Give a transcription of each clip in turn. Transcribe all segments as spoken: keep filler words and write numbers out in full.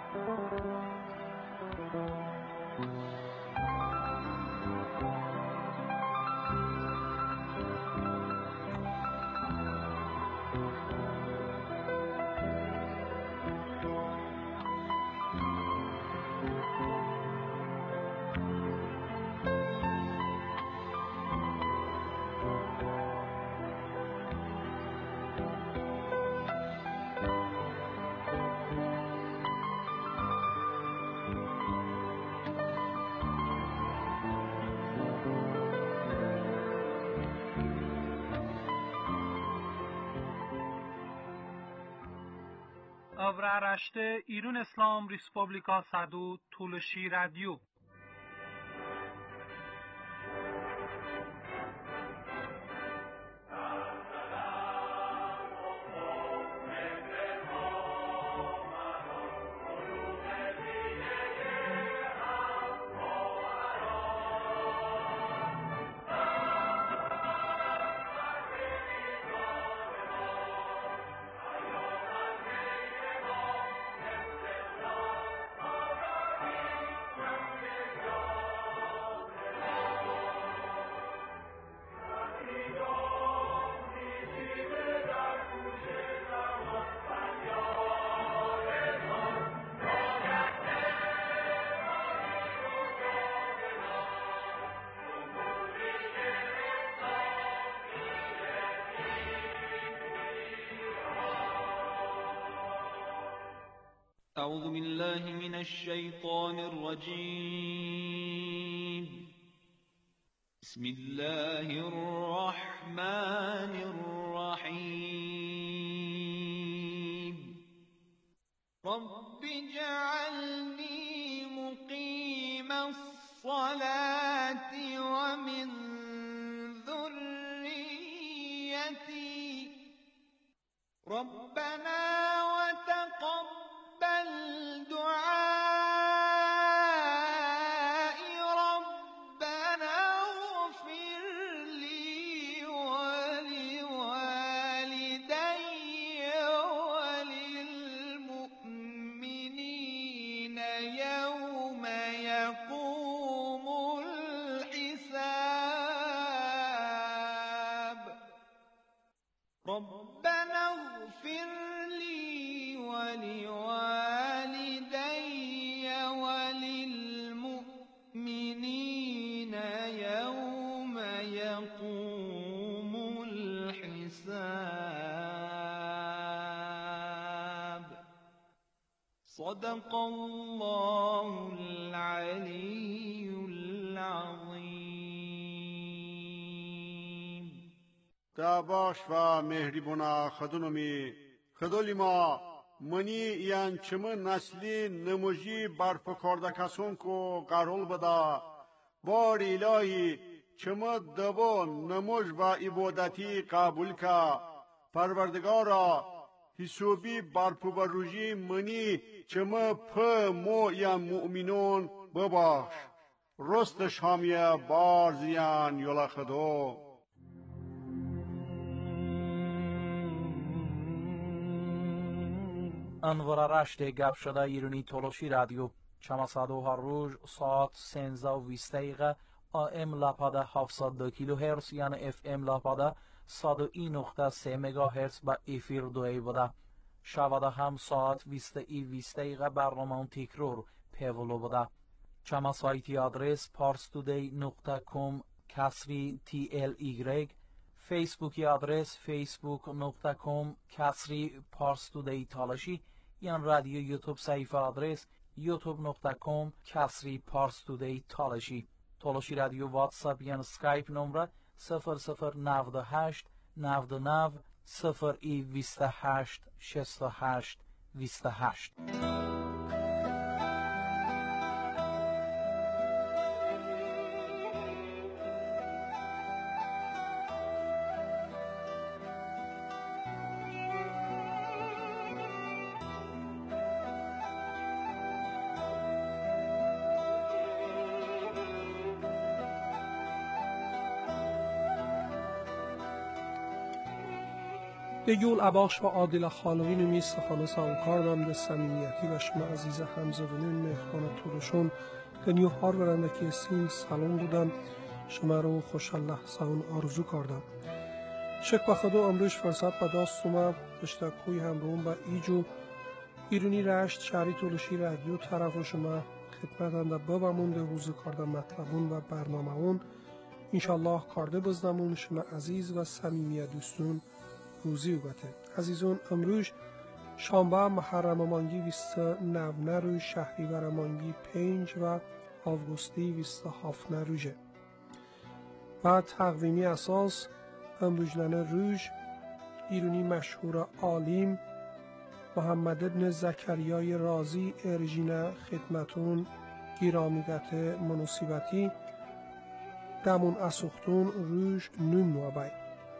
Avraaraşte İran İslam Respublika Sadu Tulshi Radio. أعوذ بالله من الشيطان الرجيم. بسم الله الرحمن الرحيم. رب اجعلني مقيم الصلاة ومن ذريتي ربنا وتقبل دعائي ربنا اغفر لي ولوالدي وللمؤمنين يوم يقوم الحساب. ربنا اغفر لي ولوالدي وللمؤمنين يوم يقوم الحساب. صدق الله العلي العظيم. تاباش و مهربونا خدونمی خدولی ما منی یان چمه نسلی نموجی برپکارده کسون کو قرول بدا بار الهی چمه دبو نموج و عبادتی قبول کا پروردگارا حسوبی برپوبروجی منی چمه په مو یان مؤمنون بباش رست شامیه بار زیان یولا خدو. انوار رشته گپ شده ایرانی تولوشی رادیو چماسادو هر روز ساعت سنزده و بیست دقیقه آم لاپاده هفتصد و دو کیلو هرتز یعنی اف ام لاپاده صد و یک نقطه سه مگا هرتز با افیر دوی بوده. شواده هم ساعت بیست ای بیست دقیقه برنامه تکرار پیولو بوده. چما سایتی آدرس پارستودی نقطه کام کسری تی ال ایگرگ، فیسبوکی آدرس فیسبوک نقطه کام کسری پارستودی تالشی، یان رادیو یوتیوب صفحه آدرس یوتیوب نقطه کام کسری پارستودی تالشی. تالشی رادیو واتساپ یان سکایپ نمره صفر صفر نود و هشت نود و نه صفر ای بیست و هشت شصت و هشت بیست و هشت. یول اباخش و عادل خالقی نمی سخانه سان کاردم ده سمیمیتی و شما عزیز همزبانین مهران طولشون دنیو هار برنده که سین سلام بودم شما رو خوش لحظه اون آرزو کردم شک بخدو امروش فرصت با داستوما تشتکوی همروم با ایجو ایرونی رشت شهری طولشی رادیو طرف و شما خدمت انده ببامون ده حوزه کردم مطلبون و برنامه اون انشالله کارده بزدمون شما عزیز و صمیمی دوستون روزی و بته عزیزون امروز شنبه محرم مانگی بیست نو روز شهریور مانگی پنج و آوگوستی بیست هفت روزه و تقویمی اساس امروز ننه روز ایرونی مشهور عالم محمد ابن زکریای رازی ارژینه خدمتون گیرامیگت منوسیبتی دمون اسوختون روش نوم نوابای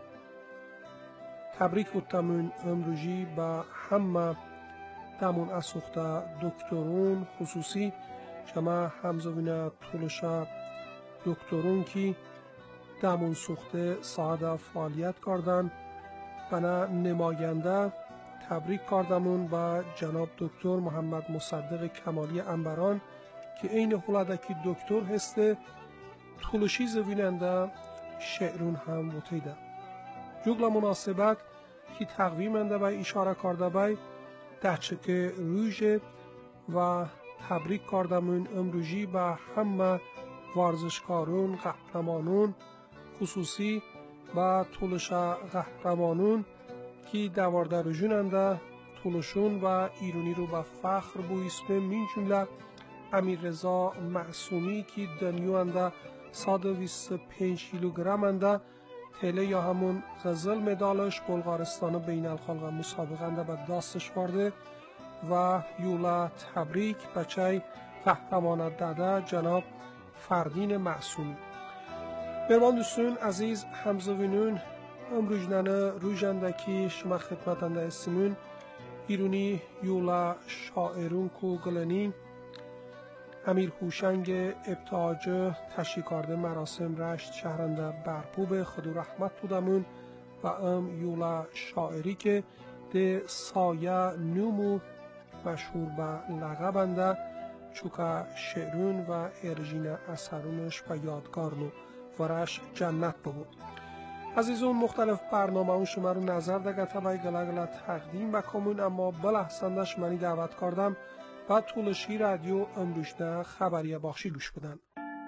تبریک بودتمون امروزی با همه دمون اسوخته دکترون خصوصی شما همزوینه طولشا دکترون کی دمون سوخته ساعده فعالیت کردن بنا نماینده تبریک کردمون با جناب دکتر محمد مصدق کمالی انبران که این حولده که دکتر هسته طولشی زویننده شعرون هم بوتیده جوگل مناسبت که تقویمنده بای اشاره کرده بای دهچه روژه و تبریک کردمون امروزی با همه ورزشکارون قهرمانون خصوصی با طولش قهرمانون که دوارده روژوننده طولشون و ایرونی رو با فخر بو اسم من جمله امیر رضا معصومی که دنیوانده صد و بیست و پنج کیلوگرم انده تله یا همون غزل مدالش بلغارستان بین الخلق مسابقه به دستش وارده و یولا تبریک بچه قهرمان داده جناب فردین معصومی برمان دوستون عزیز همزوینون امروزنانه روژنده که شما خدمتنده استیمون ایرونی یولا شاعرون کو گلنی امیر هوشنگ ابتهاج تشریکارده مراسم رشت شهرنده برپوب خدو رحمت بودمون و ام یولا شاعری که ده سایه نومو مشهور به لقبنده چوکا شعرون و ارژین اثرونش به یادگارنو ورش جنت بود عزیزون مختلف برنامه اون شما رو نظر دگته بای گلگل تقدیم بکمون اما بلحظندش منی دعوت کردم و طولشی رادیو امروشنه خبری باخشی گوش بدن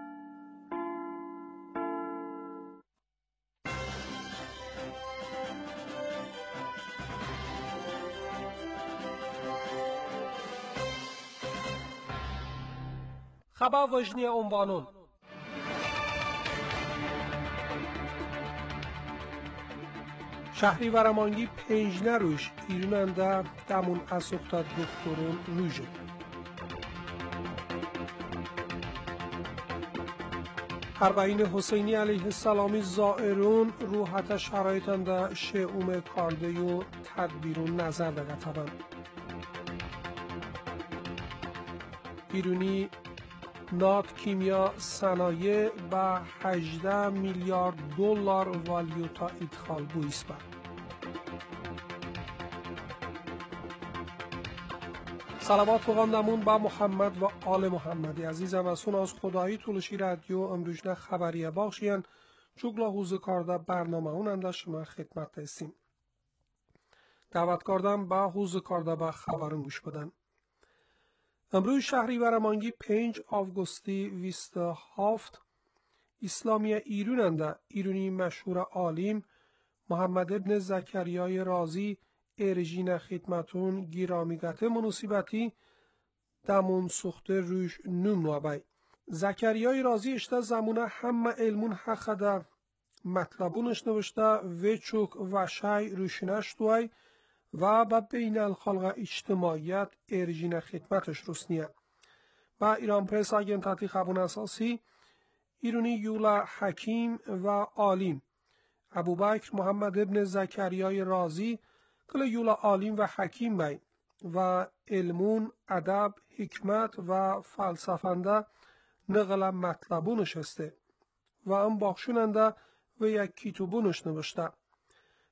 خبر وجنی عنوانون شهری ورمانگی پنج نروش ایروننده دمون اسوخته دکترون روژه اربعین حسینی علیه السلامی زائرون روحت شرایطنده شعوم کارده و تدبیرون نظر دگتبن ایرونی نات کیمیا صنایع به هجده میلیارد دلار والیوتا ادخال بویست بر صلوات بخواندمون با محمد و آل محمدی عزیزم از سون از خدایی طولشی رادیو امروزنه خبریه باخشین چوگلا حوزه کارده برنامه اون انده شما خدمت هستیم دعوت کردم با حوزه کارده با خبرون گوش بدن امروز شهریور مانگی پنج آوگوستی بیست و هفت اسلامی ایرون انده ایرونی مشهور عالم محمد ابن زکریای رازی ارژین خدمتون گیرامیگت منوسیبتی دمون سخته روش نوم نوابای زکریای رازی اشته زمونه همه علمون حق ده مطلبونش نوشته و چوک و شای روشنش دوای و با بین الخلق اجتماعیت ارژین خدمتش رسنیه با ایران پرس آگنتاتی خبون اساسی ایرونی یولا حکیم و عالم ابوبکر محمد ابن زکریای رازی کل یولا عالم و حکیم بای و علمون ادب حکمت و فلسفنده نقل مطلبونش هسته و ام باخشوننده و یک کتابونش نوشته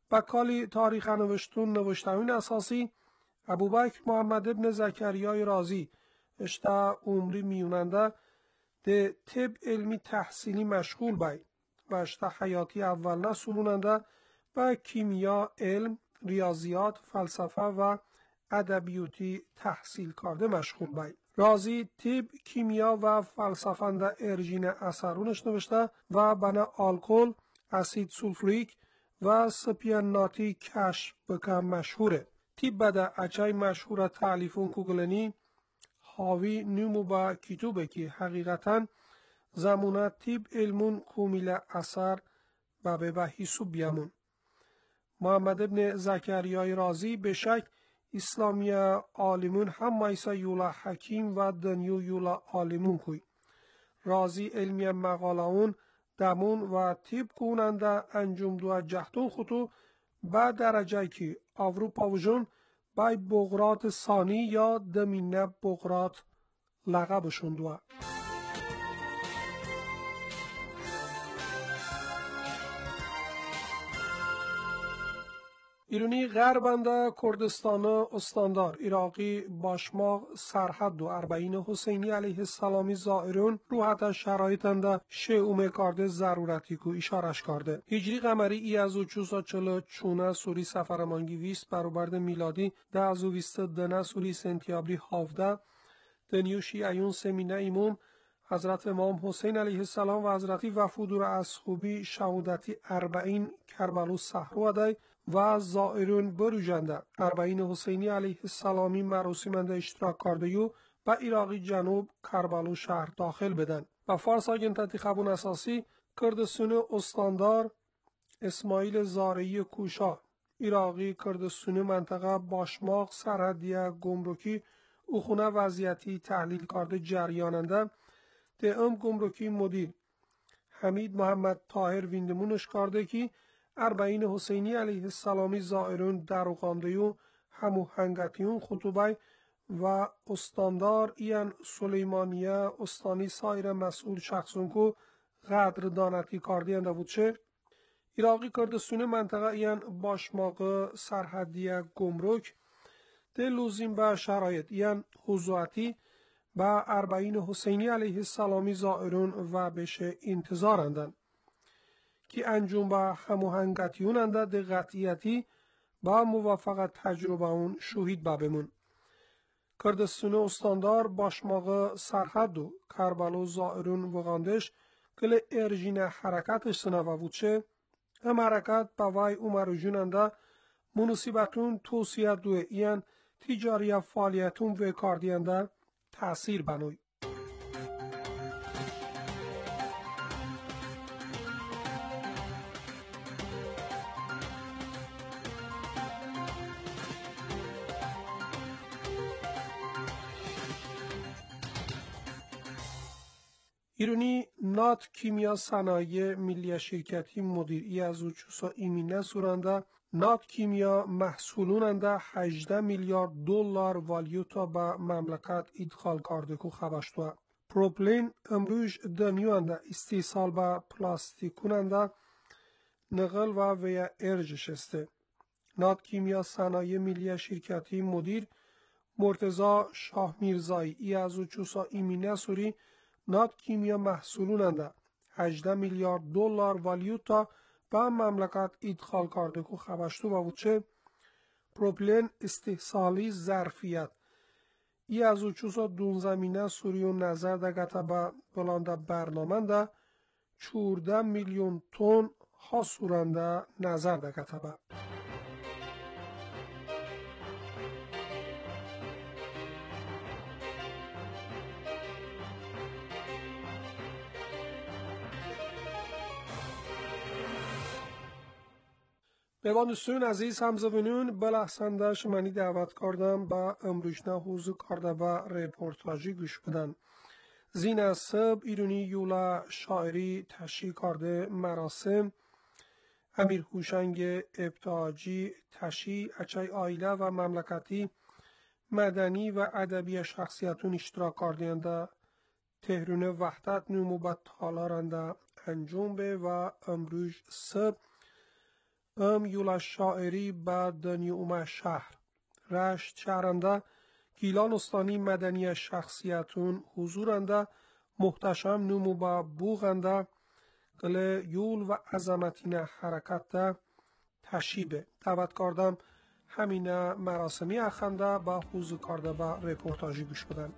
بکالی تاریخ نوشتون نوشتاوین اساسی ابوبکر محمد ابن زکریای رازی اشتا عمری میوننده ده طب علمی تحصیلی مشغول بای و اشتا حیاتی اول نسولوننده و کیمیا، علم، ریاضیات، فلسفه و ادبیاتی تحصیل کرده مشغول بای. رازی طب، کیمیا و فلسفه ده ارژین اثرونش نوشته و بنا الکل، اسید سولفوریک و سپیناتی کشف بکن مشهوره. طب بده اچای مشهور تعلیفون کوگلنی حاوی نیمو با کتوبه که حقیقتا زمانه طب علمون کومیل اثر و به بحیثو بیامون. محمد ابن زکریای رازی به شک اسلامی عالمون هم مایسا یولا حکیم و دنیو یولا عالمون کوی. رازی علمی مقالاون دمون و طب کننده انجام دو جهتون خطو با درجه که اروپا و جون بای بغرات ثانی یا دمینه بغرات لقبشون دو. ایرانی غربنده کردستان استاندار عراقی باشماغ سرحد و اربعین حسینی علیه السلامی زائرون روحت شرایطنده شعوم کارده ضرورتی کو اشارش کرده. هجری قمری ای از اوچوسا چلو چونه سوری سفرمانگی ویست برابرد میلادی ده از او ویست دنه سوری سنتیابری هافده دنیوشی ایون سمینه ایموم حضرت امام حسین علیه السلام و حضرت وفودور از خوبی شهودتی اربعین کربلو صحرو دای و زائرون بروجنده اربعین حسینی علیه السلامی مراسمنده اشتراک کرده یو و عراقی جنوب کربلو شهر داخل بدن و فارس آگنتتی خبون اساسی کردستون استاندار اسماعیل زارعی کوشا عراقی کردستون منطقه باشماغ سرحدیه گمرکی اخونه وضعیتی تحلیل کرده جریاننده دهم گمرکی مدیر حمید محمد طاهر ویندمونش کرده که اربعین حسینی علیه السلامی زائرون در اوقانده و همو هنگتیون خطوبه و استاندار ایان سلیمانیه استانی سایر مسئول شخصون کو قدر دانتی کردی انده بود چه عراقی کردستون منطقه ایان باشماغ سرحدیه گمرک ده لوزیم به شرایط ایان حضوعتی با اربعین حسینی علیه السلامی زائرون و بشه انتظار اندن که انجام با هموهنگتیون انده ده قطعیتی با موافقت تجربه اون شهید بابمون. کردستون استاندار باشماغ سرحد و کربلو زائرون وغاندش کل ارژین حرکتش سنوه بودشه هم حرکت با وای اومرو جوننده مناسبتون توصیه دوه این تجاری فعالیتون و کاردینده تأثیر بنوی. ایرانی نات کیمیا صنایع ملی شرکتی مدیری از اوچوسا ایمینه سورنده نات کیمیا محصولوننده هجده میلیارد دلار والیوتا به مملکت ادخال کرده که خبشتوه. پروپلین امروز دنیوانده استیصال به پلاستیکوننده نقل و ویا ارجش استه. نات کیمیا صنایع ملی شرکتی مدیر مرتضی شاه میرزایی ای از اوچوسا ایمینه سوری نات کیمیا محصولوننده هجده میلیارد دلار والیوتا به مملکت ادخال کرده که خبشتو و وچه پروپلین استحصالی ظرفیت ای از اوچوسا دون زمینه سوریو نظر دگتا به بلانده برنامه ده چورده میلیون تن ها سورنده نظر دگتا به دوستان عزیز همزبانون بلحسنده شمانی دعوت کردم با امروشنه حوضو کرده و رپورتاجی گوش بدن. زین از سب ایرانی یولا شاعری تشریح کرده مراسم امیر هوشنگ ابتهاجی تشریح اچای آیله و مملکتی مدنی و ادبی شخصیتون اشتراک کردنده تهرون وحدت نمو با تالارنده انجام به و امروز سب ام یولا شاعری با دنیوم شهر رشت شهرنده گیلان استانی مدنی شخصیتون حضورنده محتشم نمو با بوغنده قل یول و عظمتین حرکت ده تشیبه دعوت کردم همین مراسمی اخنده با حضور کرده با رپورتاجی گوش بدن.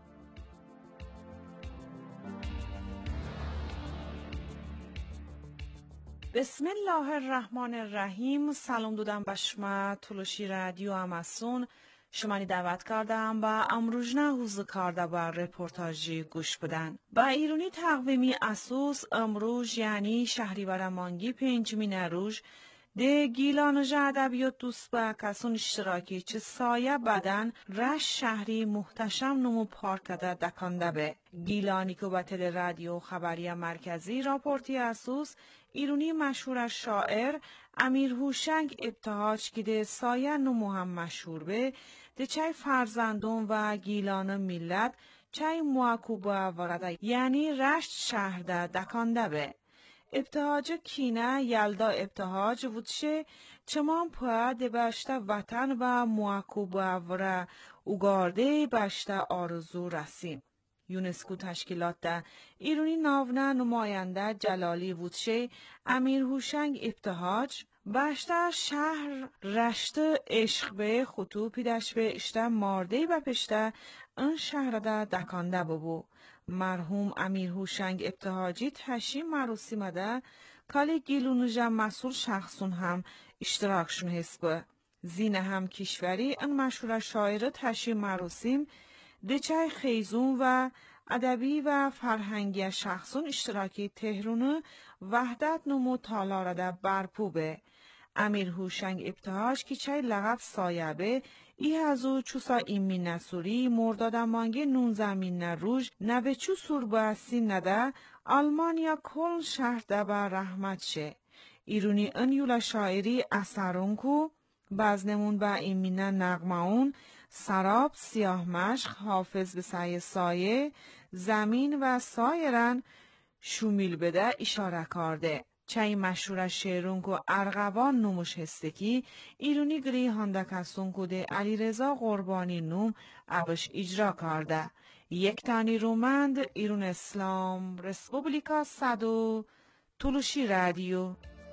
بسم الله الرحمن الرحیم. سلام دادم به شما تلوشی رادیو اماسون. شما دعوت کردم با امروزنه حضور کرده با رپورتاجی گوش بدن. با ایرانی تقویمی اساس امروز یعنی شهریور مانگی پنجمین روز ده گیلانوژ ادبیات دوست با کسان اشتراکی چه سایه بدن رش شهری محتشم نمو پارکده دکانده به گیلانی که به تل رادیو خبری مرکزی راپورتی اساس ایرانی مشهور شاعر امیر هوشنگ ابتهاج که ده سایه نمو هم مشهور به ده چای فرزندون و گیلان ملت چای مواکوبه ورده یعنی رشت شهر ده دکانده به ابتهاج کینه یلدا ابتهاج بودشه چمان پا ده بشته وطن و مواکوبه وره اوگارده بشته آرزو رسیم. یونسکو تشکیلات ده ایرانی ناونه نماینده جلالی بودشه امیر هوشنگ ابتهاج بشته شهر رشته عشق به خطو پیدش به اشته مارده و پشته این شهر ده دکانده ببو. مرحوم امیر هوشنگ ابتهاجی تشییم مراسم ده کالی گیلونوژه مسئول شخصون هم اشتراکشون حسبه. زینه هم کشوری این مشهور شاعر تشییم مراسم دچای خیزون و ادبی و فرهنگی شخصون اشتراکی تهرون وحدت نمو تالاره ده برپوبه. امیر هوشنگ ابتهاج که چای لغب سایبه ای هزو چوسا ایمین نسوری مرداد مانگه نون زمین روش نوه چو سور باسی نده آلمانیا کل شهر ده با رحمت شه. ایرونی ان یولا شاعری اثرون کو بزنمون با ایمین نغماون سراب سیاه مشق حافظ به سعی سایه زمین و سایرن شومیل بده اشاره کرده. چای مشهور شعرون کو ارغوان نموش هستکی ایرونی گری هانده کسون کو ده علی رضا قربانی نوم ابش اجرا کرده. یک تانی رومند ایرون اسلام رسپوبلیکا صدو تلوشی رادیو.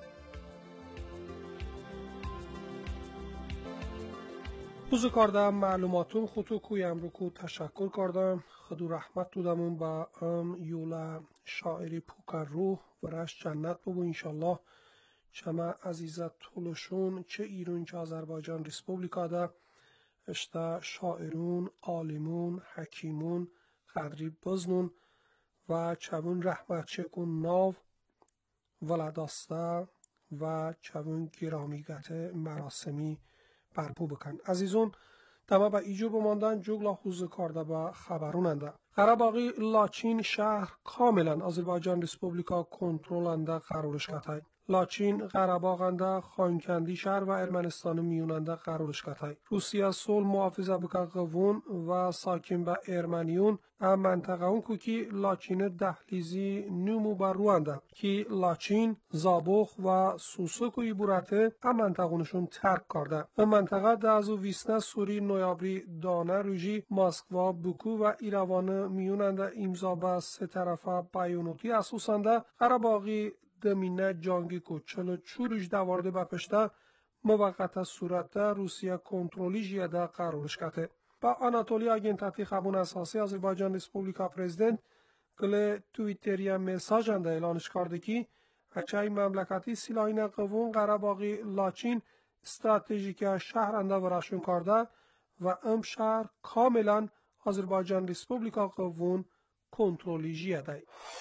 حضور کردم معلوماتون خودتو کویم رو کو تشکر کردم خدو رحمت دودمون با ام یولا شاعری پوکر روح و رشت جنت ببو انشالله چما عزیزت طولشون چه ایرون چه آذربایجان ریسپوبلیکا ده اشتا شاعرون عالمون حکیمون قدری بزنون و چون رحمت چکون ناو ولداسته و چون گرامیگت مراسمی برپو بکن. عزیزون دما با ایجو بماندن جوگلا حوزه کرده با خبروننده. قره‌باغی لاچین شهر کاملا آذربایجان ریسپوبلیکا کنترلنده قرارش کتای. لاچین قره‌باغنده خانکندی شهر و ارمنستان میوننده قرارش کتای. روسیه سول محافظه بکن قوون و ساکن با ارمنیون ام منطقه اون کوکی لاچین دهلیزی نمو بر روانده که لاچین زابوخ و سوسوکوی بورته ام منطقهونشون ترک کرده. ام منطقه دازو ویسنه سوری نویابری دانه روژی ماسکوا بوکو و ایروان میوننده امضا به سه طرفه بیانوتی اساسنده قره‌باغی دمینه جانگی کو چلو چورش دوارده بپشته موقت صورت روسیه کنترلی جیده قرارش کته. با آناتولی آگنتاتی خبون اساسی آذربایجان ریسپوبلیکا پرزیدنت کل تویتری مساج انده اعلانش کرده که اچای مملکتی سیلاین قوون قره‌باغی لاچین استراتژیک شهر انده ورشون کرده و ام شهر کاملا آذربایجان ریسپوبلیکا قوون کنترلی جیده.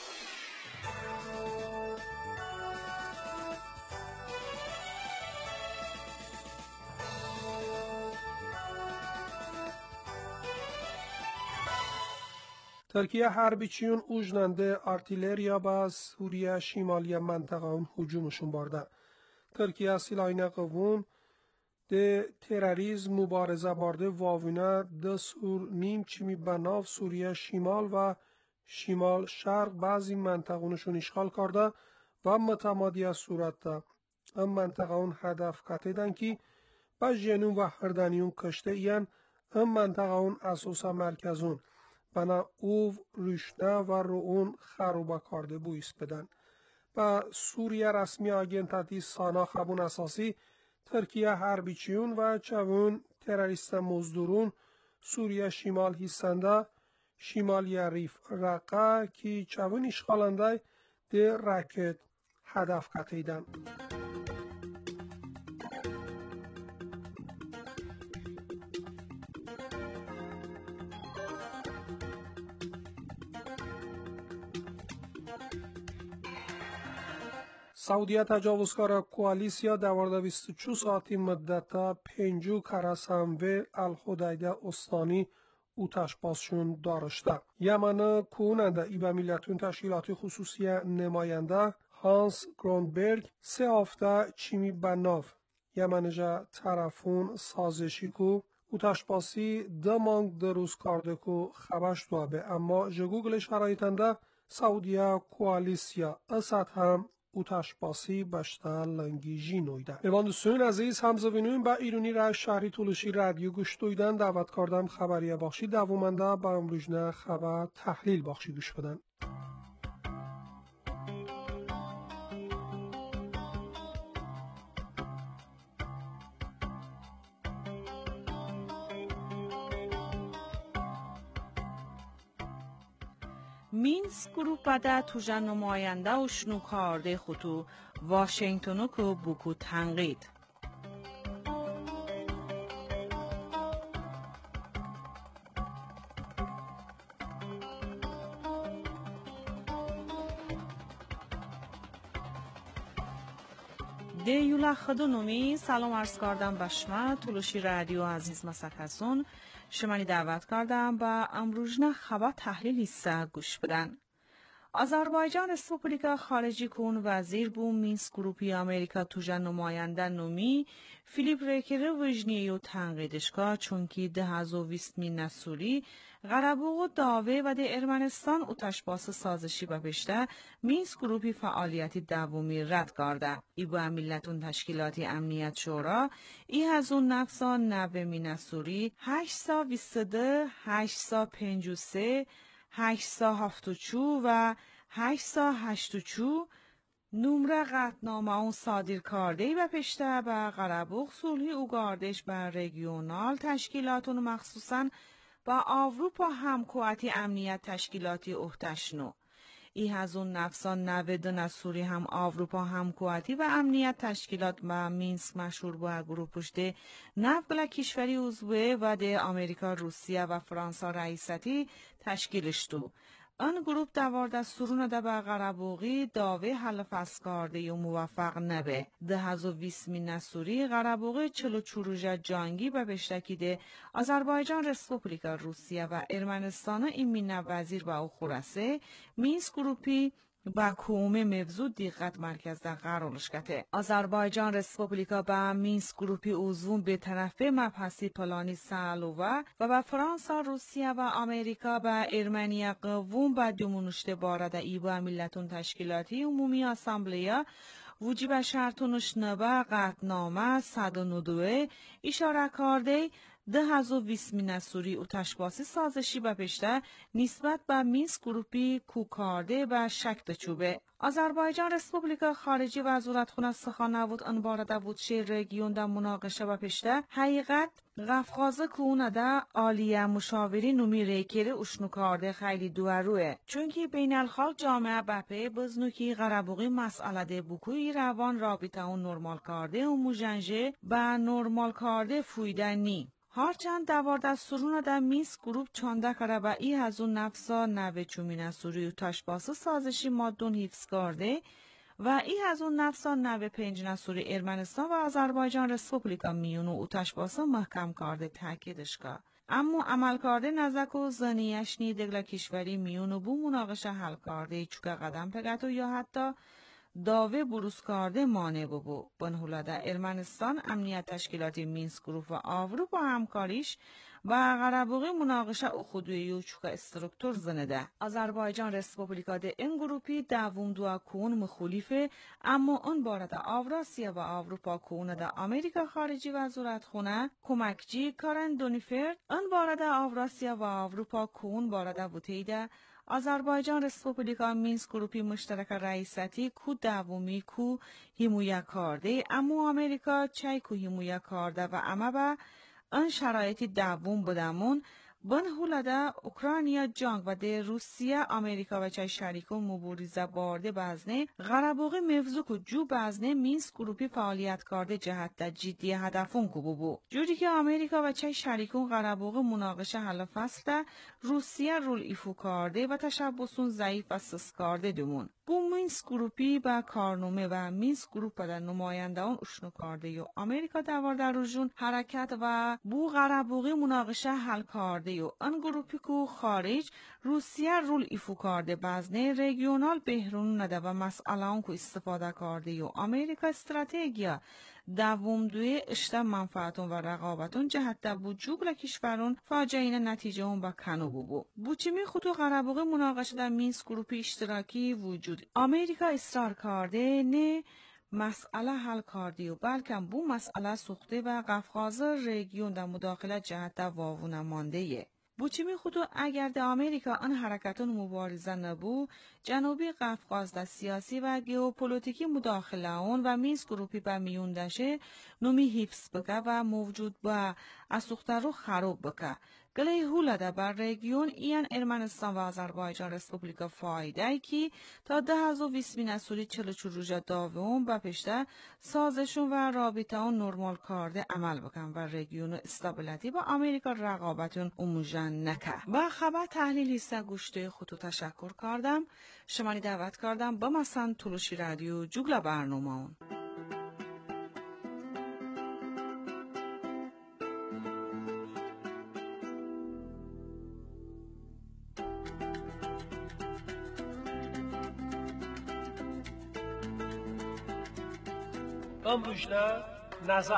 ترکیه حربیچیون اوجننده آرتیلریا با سوریه شمالی منطقه اون هجومشون برده. ترکیه سیلاین قوون ده تروریسم مبارزه برده واوینه ده سور نیم چیمی بناف سوریه شمال و شمال شرق بعضی منطقونشون اشغال کرده و متمادی از صورت ده. ام منطقه اون هدف کتیدن که با جنون و هردانیون کشته این ام منطقه اون اساسا مرکزون بنا اوو رشنه و رو اون خروبا کرده بویست بدن. با سوریه رسمی آگنتاتی سانا خبون اساسی ترکیه حربیچیون و چوون تروریست مزدورون سوریه شمال هیستنده شمال یریف رقه که چوون اشغالنده ده راکت هدف کتیدن. سعودیه تجاوزکار کوالیسیا دوارده بیست و چو ساعتی مدت پنجو کرس هموه الخدیده استانی او تشبازشون دارشته. یمن کوننده ای به ملیتون تشکیلاتی خصوصی نماینده هانس گروندبرگ سه هفته چیمی بناف یمنجا طرفون سازشی کو او تشبازی دمانگ دروز کرده کو خبش دوابه اما جگوگل شرایطنده سعودیه کوالیسیا اسد هم او تشباسی بشته لنگی جی نویده. میوان دوستان عزیز همزوینوین با ایرانی را شهری طولشی رادیو گوش دویدن دعوت کردم خبریه بخشی دوامنده با امروزنه خبر تحلیل بخشی گوش بدن. مینسک گروپ بده توژن نماینده و شنو کارده خودو واشنگتنو که بکو تنقید. دیولا خدونومی سلام عرض کردم به شما طولشی رادیو عزیز مسکسون شمانی دعوت کردم با امروزنه خبر تحلیل ایسته گوش بدن. آذربایجان رسپوبلیکا خارجی کون وزیر بو مینسک گروپی امریکا توژن نماینده نومی فیلیپ ریکر وژنیو تنقیدشکا چونکی ده هزو ویست می نسولی غربوغ داوه و ده ارمنستان او تشباس سازشی بپشته مینسک گروپی فعالیتی دومی رد کرده. ای با ملتون تشکیلاتی امنیت شورا ای هزون نفسا نوه می نسولی هشتصد و بیست و دو، هشتصد و پنجاه و سه، هشتصد و هفتاد و چهار و هشتصد و هشتاد و چهار نمره قطعنامه اون صادر کرده و پشته به غربوغ صلحی او گاردش به رگیونال تشکیلاتون مخصوصاً با اروپا همکواتی امنیت تشکیلاتی احتشنو. ای هزون نفسان نوید نسوری هم اروپا همکواتی و امنیت تشکیلات و مینسک مشهور با گروپشته نفگل کشوری عضوه و ده امریکا روسیه و فرانسا رئیستی تشکیلش دو. آن گروپ دوارده سرون ده به غربوغی داوه حل فسکارده و موفق نبه. ده هزو ویست می نسوری غربوغی چلو چروژه جانگی به بشتکی ده آذربایجان رسپوبلیکا روسیه و ارمنستان این می وزیر با او خورسه مینسک گروپی با کومه مفزود دیقت مرکز در قرارش کته. آذربایجان رسپوبلیکا با مینسک گروپی عضوون به طرف مبحثی پلانی سالوه و با فرانسا روسیه و امریکا با ارمنیا قوون با دومونشته بارده ای با ملتون تشکیلاتی عمومی اسامبلیا وجیب شرطونش نبه قطعنامه صد و نود اشاره کرده ده هزو ویست می نسوری او تشباسی سازشی به پشته نسبت به مینسک گروپی کوکارده و شکت چوبه. آذربایجان رسپوبلیکا خارجی وزارت خونه سخانه بود انبارده بود شه رگیون در مناقشه به پشته حقیقت غفغازه کونه ده آلیه مشاوری نومی ریکره اشنو کارده خیلی دواروه چونکی بین الخالق جامعه بپه بزنوکی غربوغی مسئله ده بکوی روان رابطه اون نرمال کرده و موجنجه به نرمال کرده فویده نی. هرچند دوارده سرون در مینسک گروپ چانده کرده و ای هزون نفسا نوه چومی نسوری و تشباس سازشی مادون حفظ کرده و ای هزون نفسا نوه پنج نسوری ارمنستان و آذربایجان رسپوبلیکا میونو و تشباس محکم کرده تاکیدش که. اما عمل کرده نزک و زنیشنی دگل کشوری میونو بو مناقشه حل کرده چوکه قدم پگتو یا حتی داوه بروز کرده مانع ببو. بنهولاده ارمنستان امنیت تشکیلاتی مینسک گروپ و اروپا همکاریش و غربوغی مناقشه اخودوی و چوکا استرکتور زنده. آذربایجان رسپوبلیکا ده این گروپی دوم دوا کون مخولیفه، اما اون بارد آوراسیا و آوروپا کون ده امریکا خارجی وزارت خونه کمکجی کارن دونیفرد اون بارد آوراسیا و آوروپا کون بارد بوتیده آذربایجان رسپوبلیکا مینسک گروپی مشترک رئیستی کو دومی کو هیمویا کارده، اما امریکا چای کو هیمویا کارده و اما با ان شرایطی دوم بودمون بن هولادا اوکراینیا جنگ و ده روسیه امریکا و چای شریکون مبارزه بارده بزنه غربوغی مفزو کو جو بزنه مینسک گروپی فعالیت کرده جهت ده جدی هدفون کو بو جوری که امریکا و چای شریکون غربوغی مناقشه حل فصل ده روسیه رول ایفو کرده و تشبسون ضعیف و سس کرده دومون بو مینسک گروپی با کارنامه و مینسک گروپ در نماینده اون اشنو کرده و امریکا دوار در روزون حرکت و بو غربوغی مناقشه حل کرده و ان گروپی کو خارج روسیه رول ایفو کرده بزنه ریگیونال بهرون نده و مسئله اون کو استفاده کرده و امریکا استراتژیا دوم دوی اشته منفعتون و رقابتون جهت ده بو جوگل کشورون فاجعین نتیجه اون با کنو بو بو بوچیمی خودو غربوغی مناقشه در مینسک گروپی اشتراکی وجود امریکا اصرار کرده نه مسئله حل کرده و بلکه بو مسئله سوخته و قفقاز ریگیون در مداخله جهت ده واوونه مانده یه. بوچیمی خودو اگر ده امریکا ان حرکتون مبارزه نبو جنوبی قفقاز ده سیاسی و گئوپلیتیکی مداخله اون و مینسک گروپی با میون دشه نومی حفظ بکه و موجود با اسوخته رو خراب بکه گلی هولا ده بر ریگیون ایان ارمنستان و آذربایجان رسپوبلیکا فایده ای که تا ده هزار و بیست بین سولی چلو چو روژه داوم و پشته سازشون و رابطه اون نرمال کرده عمل بکن و ریگیون استابیلیتی با امریکا رقابتون اموجن نکه. با خبر تحلیل حصه گوشته خودتو تشکر کردم. شمانی دعوت کردم با مثلا تلوشی رادیو جوگل برنامه اون. امروزنا نظر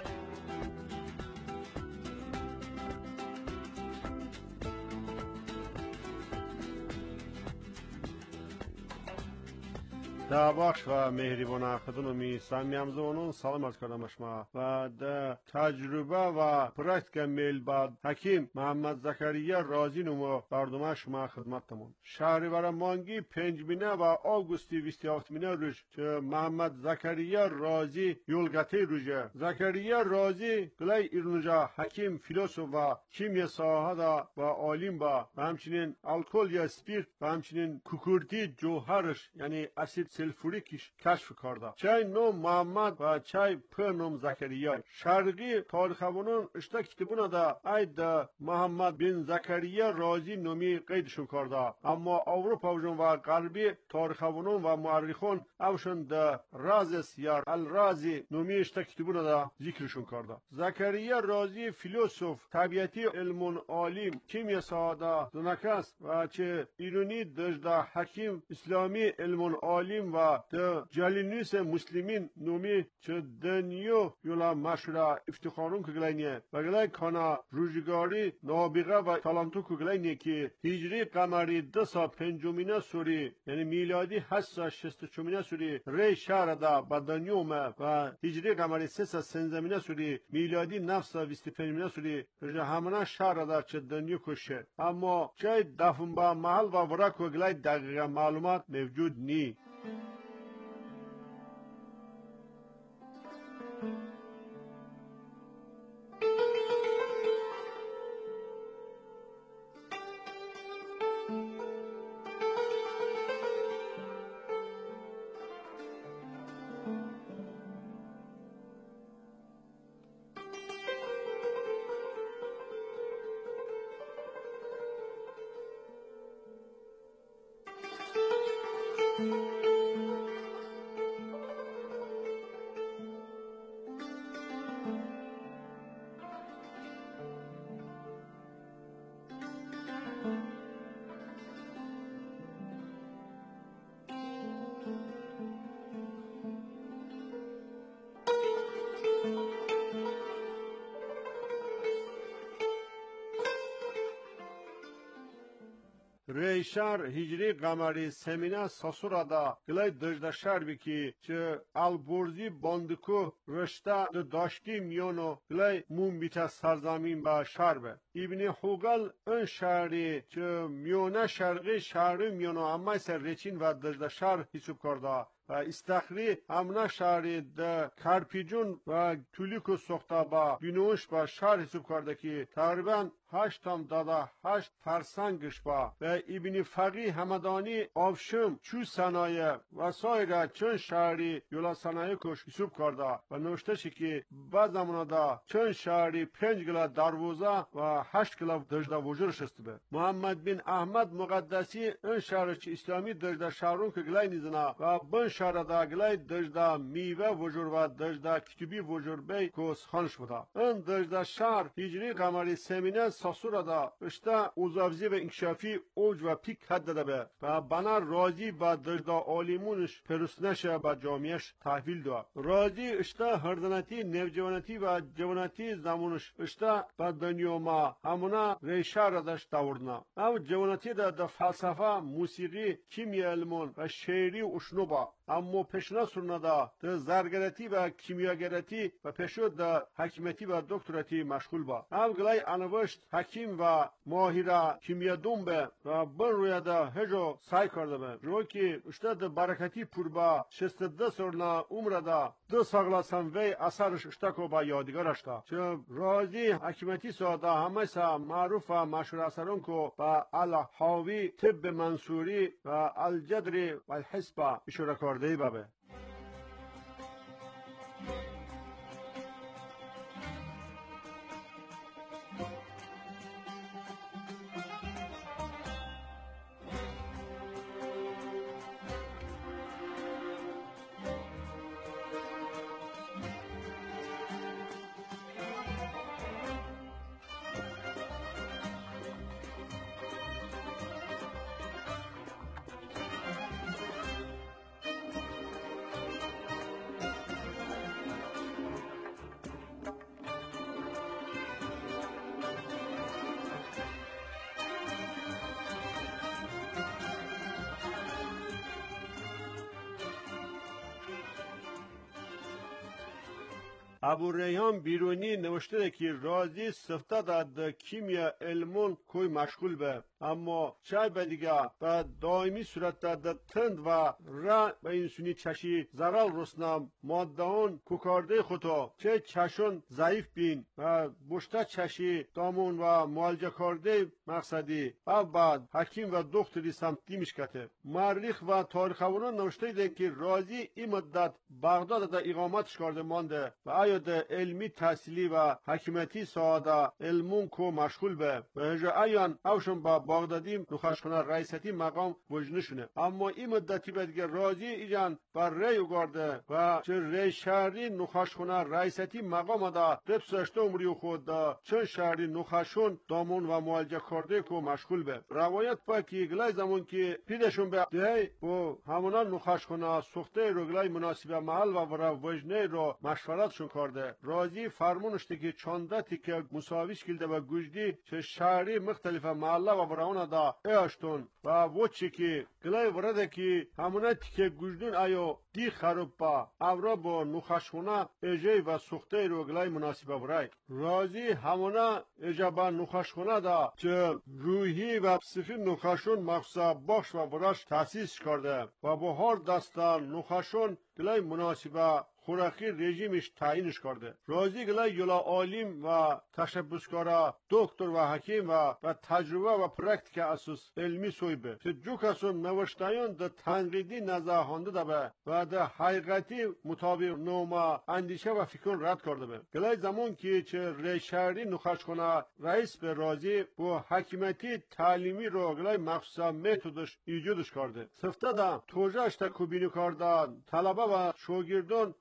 دعواش و مهریبان خدمتی سامیام زونون سلام عرض کردم شما و د تجربه و پرکتیک میل بعد حکیم محمد زکریا رازی نمو برنامه شما خدمتتون شهریور مانگی پنج مینه و آگوستی بیست و هفت مینه روز که محمد زکریا رازی یولگتی روزه زکریا رازی گلای ایرونجا حکیم فیلسوف و کیمیا ساحه و عالم با و همچنین الکل یا اسپیرت و همچنین کوکورتی جوهرش یعنی اسید سلفوریکش کشف کرده چای نوم محمد و چای پر نوم زکریا شرقی تاریخوانان اشتا کتبونه ده اید محمد بن زکریا رازی نومی قیدشون کرده اما اروپا و غربی تاریخوانان و مورخان اوشون ده رازس یا الرازی نومی اشتا کتبونه ده ذکرشون کرده زکریا رازی فیلسوف طبیعتی علم عالم کیمیا ساده زنکس و چه ایرانی دجده حکیم اسلامی علم عالم و د جالینوس مسلمین نومی چه دنیو یولا مشهور افتخارون کگلینیه و گلای کانا روزگاری نابغه و تالانتو کگلینیه که هجری قمری دو سا پنجمینه سوری یعنی میلادی هشت سا شست و چومینه سوری ری شهر دا با دنیومه و هجری قمری سه سا سنزمینه سوری میلادی نفت سا بیست و پنجمینه سوری رجا همانه شهر دا چه دنیو کشه اما چه دفن با محل و ورک و گلای دقیقه معلومات موجود نی ریشار هجری قمری سمینه ساسورada گلای دجده شهر بکی چه البرزی باندکو رشته داشتی میونو گلای مون بیت سرزمین با شهر به ابن خوگل اون شهری چه میونه شرقی شهری میونو اما سر ریچین و دجده شهر حساب کرده و استخری امنا شهری ده کرپیجون و تولیکو سخته با بینوش با شهر حساب کرده که تقریبا هشت هم داده هشت فرسنگش با و ابن فقی همدانی آفشم چو صنایع و سایر چند شهری یولا صنایع کش حساب کرده و نوشته شی که بعد زمانه دا چند شهری پنج گلا دروازه و هشت گلا دجده وجود شسته به محمد بن احمد مقدسی این شهر چی اسلامی دجده شهرون که گلای نیزنا و بن شهر دا گلای دجده میوه وجود و دجده کتبی وجود بی کس خانش بوده این دجده شهر هجری قمری سمینه ساسورada işte uzavzi ve inkişafi اوج و پیک حد داده به و بنا راضی با دجدا آلیمونش پرسنشه با جامعش تحویل داد راضی işte هردنتی نوجوانتی و جوانتی زمانش işte با دنیا ما همونا ریشه ردش داورنا او جوانتی دا دا فلسفه موسیقی کیمیا علمون و شعری اشنو با اما پیشنا سرنا دا دا زرگرتی و کیمیاگرتی و پیشو دا حکیمتی و دکتراتی مشغول با او گلای انوشت حکیم و ماهر کیمیادون به و بر روی دا هجو سعی کرده به رو که اشته دا برکتی پور با شست ده سرنا عمر دا دو ساغلاسن وی اثرش اشتکو با یادگارش دا چه رازی حکیمتی ساده همه سا معروف و مشهور اثرون کو با الحاوی طب منصوری و الجدری و الحسبه اشاره کرده بابه ابو ریحان بیرونی نوشته که رازی سفته داد کیمیا علمون کوی مشغول به اما چای به دیگه به دائمی صورت داد تند و را به انسانی چشی زرال رسنام مادهان کوکارده خودتا چه چشون ضعیف بین و بشته چشی دامون و معالجه کرده مقصدی و بعد حکیم و دکتری سمتی میشکته مریخ و تاریخوانان نوشته ده که رازی این مدت بغداد دا اقامتش کرده مانده و آیا علمی تحصیلی و حکیمتی ساده علمون کو مشغول به و هجا ایان اوشون با بغدادی نخشخونه رئیستی مقام وجنشونه اما این مدتی به دیگه راضی ایجان بر ری اگارده و چه ری شهری نخشخونه رئیستی مقام دا دبسشته عمری خود دا چه شهری نخشون دامون و معالجه کرده کو مشغول به روایت با که گلای زمان که پیدشون به ده و همونا نخشخونه سخته رو گلای مناسبه محل و برا وجنه رو مشورتشون کرده راضی فرمونشته که چانده تیکه مساویش کلده و گوجدی چه شهری مختلف محله و براونه دا ایشتون و وچی که گلای ورده که همونه تیکه گوجدون ایو دی خروب با اورا با نخشخونه ایجای و سخته رو گلای مناسبه برای راضی همونه ایجا با نخشخونه دا چه روحی و پسیخی نخشون مخصوصا باش و براش تاسیس کرده و با هر دستا نخشون گلای مناسبه خوراکی رژیمش تعیینش کرده راضی گلای یولا عالم و تشبسکارا دکتر و حکیم و و تجربه و پرکتیک اساس علمی سویبه که جو کسون نوشتایان ده تنقیدی نزاهانده ده به و ده حقیقتی مطابق نوما اندیشه و فکر رد کرده به گلای زمان که چه ریشهری نخش کنه رئیس به راضی با حکیمتی تعلیمی رو گلای مخصوصا متدش ایجادش کرده سفته ده توجهش تا کوبینی کردن طلبه و شاگردان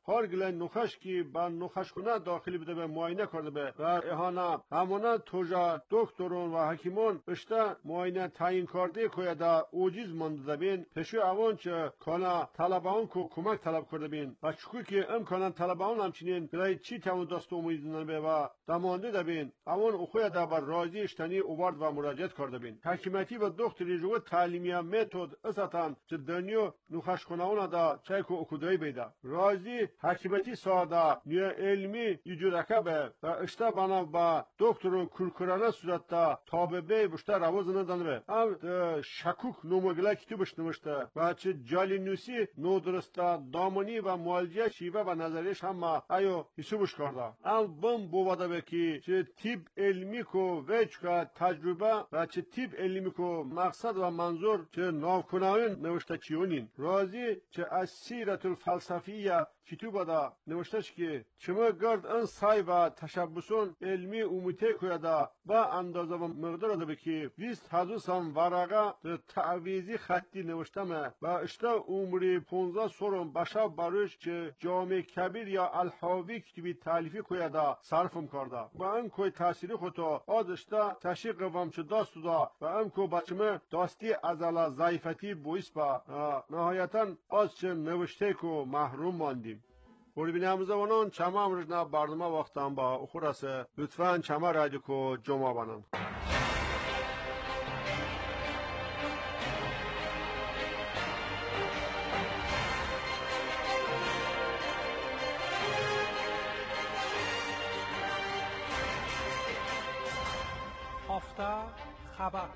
هر گله نخش کی با نخش کنه داخلی بده به معاینه کرده به و اهانا همونا توجا دکترون و حکیمون اشتا معاینه تعیین کرده که دا اوجیز مانده بین پشو اوان چه کانا طلبان کو کمک طلب کرده بین و چکو که امکانا طلبان همچنین برای چی تمون دست اومیدن به و دمانده ده بین اوان اخوی دا بر راضی اشتنی اوارد و مراجعت کرده بین حکیمتی و دکتری جو تعلیمی متد اساتان چه دنیو نخش کناونا دا چای کو اکودای بیده راضی حکیمتی ساده نیو علمی یجورکه به و اشتا بنا با دکترون کرکرانه صورت دا تاببه بشته روازنه دانه به ام شکوک نومگله کتیبش نمشته و چه جالی نوسی نو درسته دامنی و معالجه شیوه و نظریش هم ایو حسابش کرده ام بم بوده به که چه تیب علمی کو وچ که تجربه و چه تیب علمی کو مقصد و منظور چه ناوکناوین نوشته چیونین رازی چه از سیرت الفلسفیه کتوبه دا نوشتش که چما گرد ان سای و تشبسون علمی اوموته کویده با اندازه و مقدار ده بکی بیست حدوث هم ورقه تعویزی خطی نوشتمه و اشتا عمری پونزه سورم بشه بروش چه جامع کبیر یا الحاوی کتبی تعلیفی کویده صرفم کرده و ان کوی تاثیری خودتا آد اشتا تشیق قوام چه داستو دا و ان کو بچمه داستی ازالا ضعیفتی بویس با نهایتا از چه نوشته کو محروم ماندیم بوری بینیم زبانان چما امروزنا برنامه وقتم با اخورسه لطفاً چما رادیو کو جمع بانن هفته خبر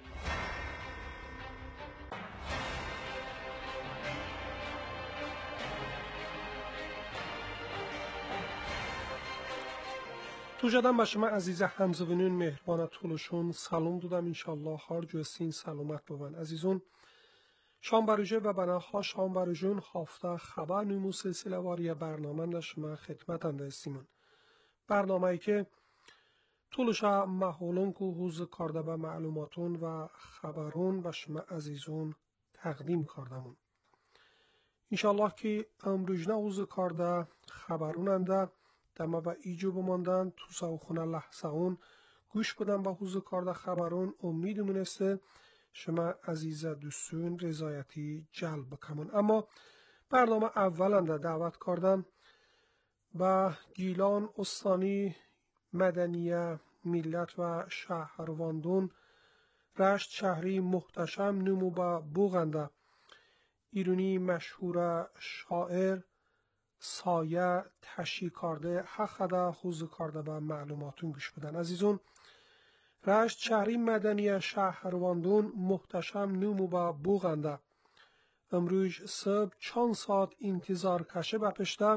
تو جدم به شما عزیز همزبانون مهربان طولشون سلام دادم انشالله هر جو سین سلامت بودن عزیزون شام بروجه و بناها شام بروجون هفته خبر نمو سلسله واری برنامه در شما خدمت انده استیمون برنامه ای که طولشا محولون که حوز کرده به معلوماتون و خبرون به شما عزیزون تقدیم کردمون انشالله که امروجنه حوز کرده خبرون انده دما و ایجو بماندن تو ساوخونه لحظه اون گوش بدن با حوز کرده خبرون امیدمون است شما عزیز دوستون رضایتی جلب بکمون اما برنامه اولنده دعوت کردم با گیلان استانی مدنیه ملت و شهرواندون رشت شهری محتشم نمو با بوغنده ایرونی مشهور شاعر سایه تشییع کرده حق ده حوز کرده به معلوماتون گوش بدن عزیزون رشت شهری مدنی شهرواندون محتشم نمو با بوغنده امروز صبح چند ساعت انتظار کشه بپشته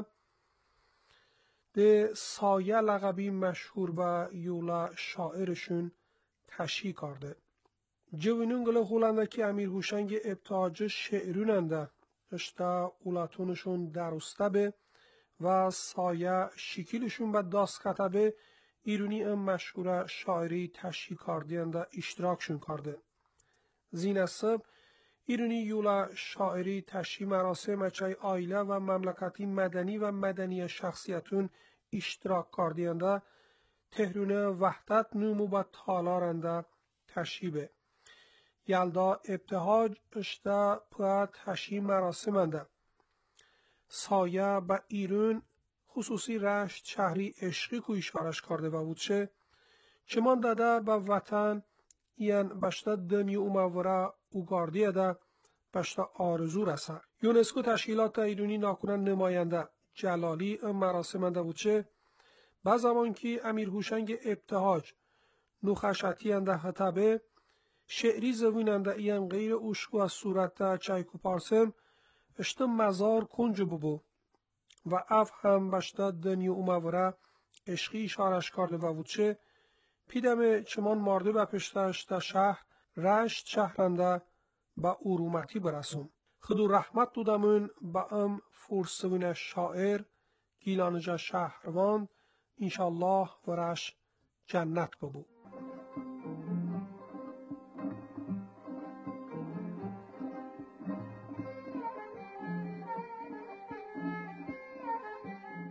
ده سایه لقبی مشهور به یولا شاعرشون تشییع کرده جوینون گله خولنده که امیر هوشنگ ابتهاج شعروننده اشتا اولاتونشون درسته به و سایه شکیلشون به داست کتبه ایرونی ام مشهور شاعری تشییع کردینده اشتراکشون کرده زین صبح ایرونی یولا شاعری تشییع مراسم چای آیله و مملکتی مدنی و مدنی شخصیتون اشتراک کردینده تهرون وحدت نمو با تالارنده تشییع یلدا ابتهاج اشتا پا تشییع مراسمنده سایه با ایرون خصوصی رشت شهری عشقی کو اشارش کرده و بود چه چمان داده با وطن این بشتا دنیا اوموره اوگاردیه ده بشتا آرزو رسه یونسکو تشکیلات ایرونی ناکنن نماینده جلالی مراسمنده بود چه با زمان که امیر هوشنگ ابتهاج نوخشتی انده خطبه شعری زویننده این غیر اوشکو از صورت چایکو پارسم اشتا مزار کنج ببو و اف هم بشتا دنیا اوموره عشقی اشارش کرده و بود چه پیدم چمان مارده بپشتش تا شهر رشت شهرنده با ارومتی برسون خدو رحمت دودمون با ام فرسوین شاعر گیلانجا شهروان انشالله ورش جنت ببو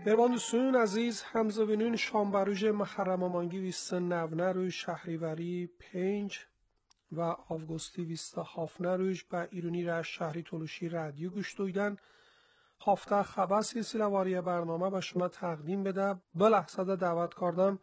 برباندوسون عزیز همزوینون شامبروژ محرم آمانگی ویستن نونه روی شهریوری پنج و آوگوستی ویسته هافنه رویش به ایرونی را شهری تولوشی رادیو گوش دویدن. هفته خبر سلسله واری برنامه به شما تقدیم بده. به لحظه دعوت کردم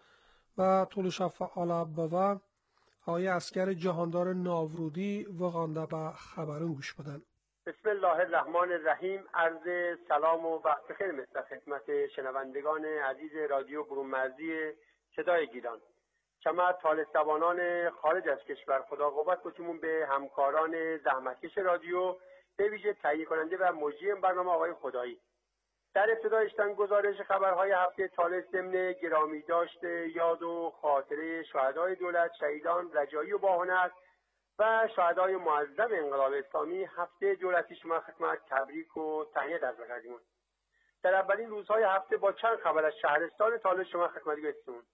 و تولوش فعال بوا آقای اسکر جهاندار ناورودی وقانده به خبرون گوش بدن. بسم الله الرحمن الرحیم. عرض سلام و وقت بخیر مثل خدمت شنوندگان عزیز رادیو برونمرزی صدای گیلان. شما طالب‌توانان خارج از کشور خدا قوت کنتمون به همکاران زحمتکش رادیو، به ویژه تهیه کننده و مجری برنامه آقای خدایی. در ابتدای اشتن گزارش خبرهای هفته طالع ضمن گرامی داشته یاد و خاطره شهدای دولت، شهیدان رجایی و باهنر و شهدای معظم انقلاب اسلامی هفته دولتی شما خدمت تبریک و تهنیت عرض کردیم. در اولین روزهای هفته با چند خبر از شهرستان طالع شما خدمت گفتیم.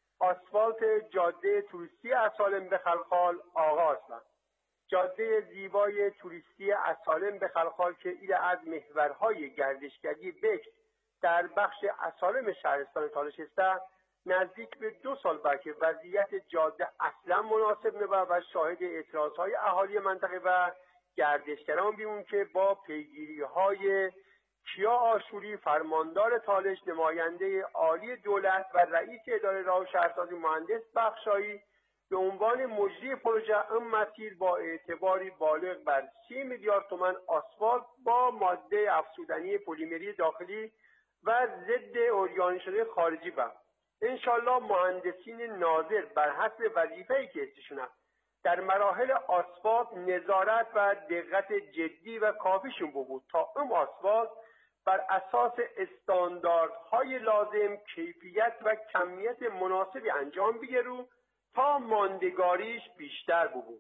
آسفالت جاده توریستی اسالم به خلخال آغاز شد. جاده زیبای توریستی اسالم به خلخال که ایده از محورهای گردشگری بکر در بخش اسالم شهرستان طالع است، نزدیک به دو سال بعد که وضعیت جاده اصلا مناسب نبود و شاهد اعتراضهای اهالی منطقه و گردشگران بیمون که با پیگیری‌های کیا آشوری فرماندار طالع، نماینده عالی دولت و رئیس اداره راه و شهرسازی مهندس بخشایی به عنوان مجری پروژه این مسیر با اعتباری بالغ بر سی میلیارد تومان آسفالت با ماده افزودنی پلیمری داخلی و ضد عریانی شده خارجی بود. انشالله مهندسین ناظر بر حسب وظیفه‌ای که استشونه در مراحل آسفالت نظارت و دقت جدی و کافیشون بود تا این آسفالت بر اساس استانداردهای لازم کیفیت و کمیت مناسبی انجام بگیرو تا ماندگاریش بیشتر بود.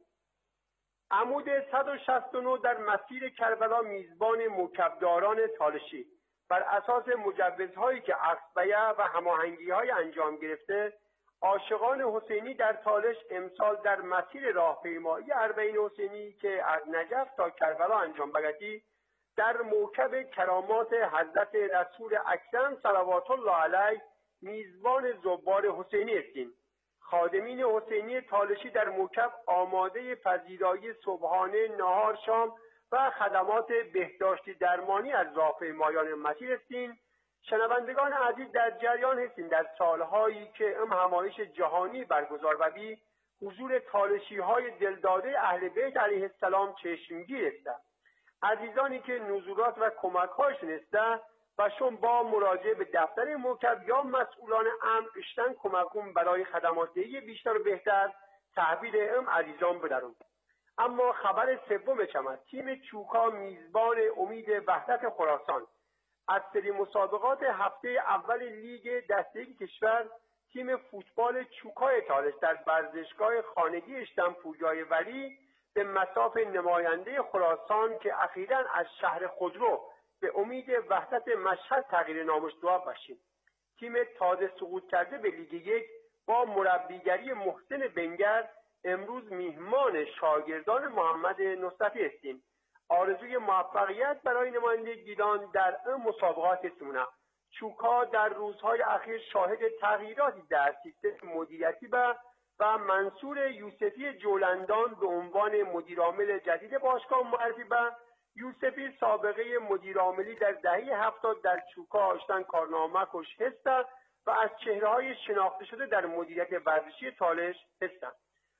عمود صد و شصت و نه در مسیر کربلا میزبان موکبداران طالشی بر اساس مجوزهایی که عقبیه و هماهنگی‌های انجام گرفته، عاشقان حسینی در طالش امسال در مسیر راهپیمایی اربعین حسینی که از نجف تا کربلا انجام بگتی در موکب کرامات حضرت رسول اکرم صلوات الله علیه میزبان زوار حسینی هستیم. خادمین حسینی طالشی در موکب آماده پذیرایی صبحانه، نهار، شام و خدمات بهداشتی درمانی از راهپیمایان مسیر هستیم. شنوندگان عزیز در جریان هستیم در سالهایی که ام همایش جهانی برگزار بودی حضور طالشی های دلداده اهل بیت علیه السلام چشمگیر است. عزیزانی که نزولات و کمک هایشون است و شون با مراجعه به دفتر موکب یا مسئولان امر اشتن کمکون برای خدمات دهی بیشتر و بهتر تحویل ام عزیزان بدرون. اما خبر سوم چمد تیم چوکا میزبان امید وحدت خراسان از سری مسابقات هفته اول لیگ دسته‌ای کشور تیم فوتبال چوکای طالش در ورزشگاه خانگی اشتن پویای ولی به مصاف نماینده خراسان که اخیراً از شهر خودرو به امید وحدت مشهد تغییر نامش دعا باشیم. تیم تازه سقوط کرده به لیگ یک با مربیگری محسن بنگر امروز میهمان شاگردان محمد نصرتی هستیم. آرزوی موفقیت برای نماینده گیلان در این مسابقات هستیم. چوکا در روزهای اخیر شاهد تغییراتی در سیستم مدیریتی و و منصور یوسفی جولندان به عنوان مدیرعامل جدید باشگاه معرفی و یوسفی سابقه مدیرعاملی در دهه هفتاد در چوکا آشتن کارنامه کش هستند و از چهره‌های شناخته شده در مدیریت ورزشی طالش هستند.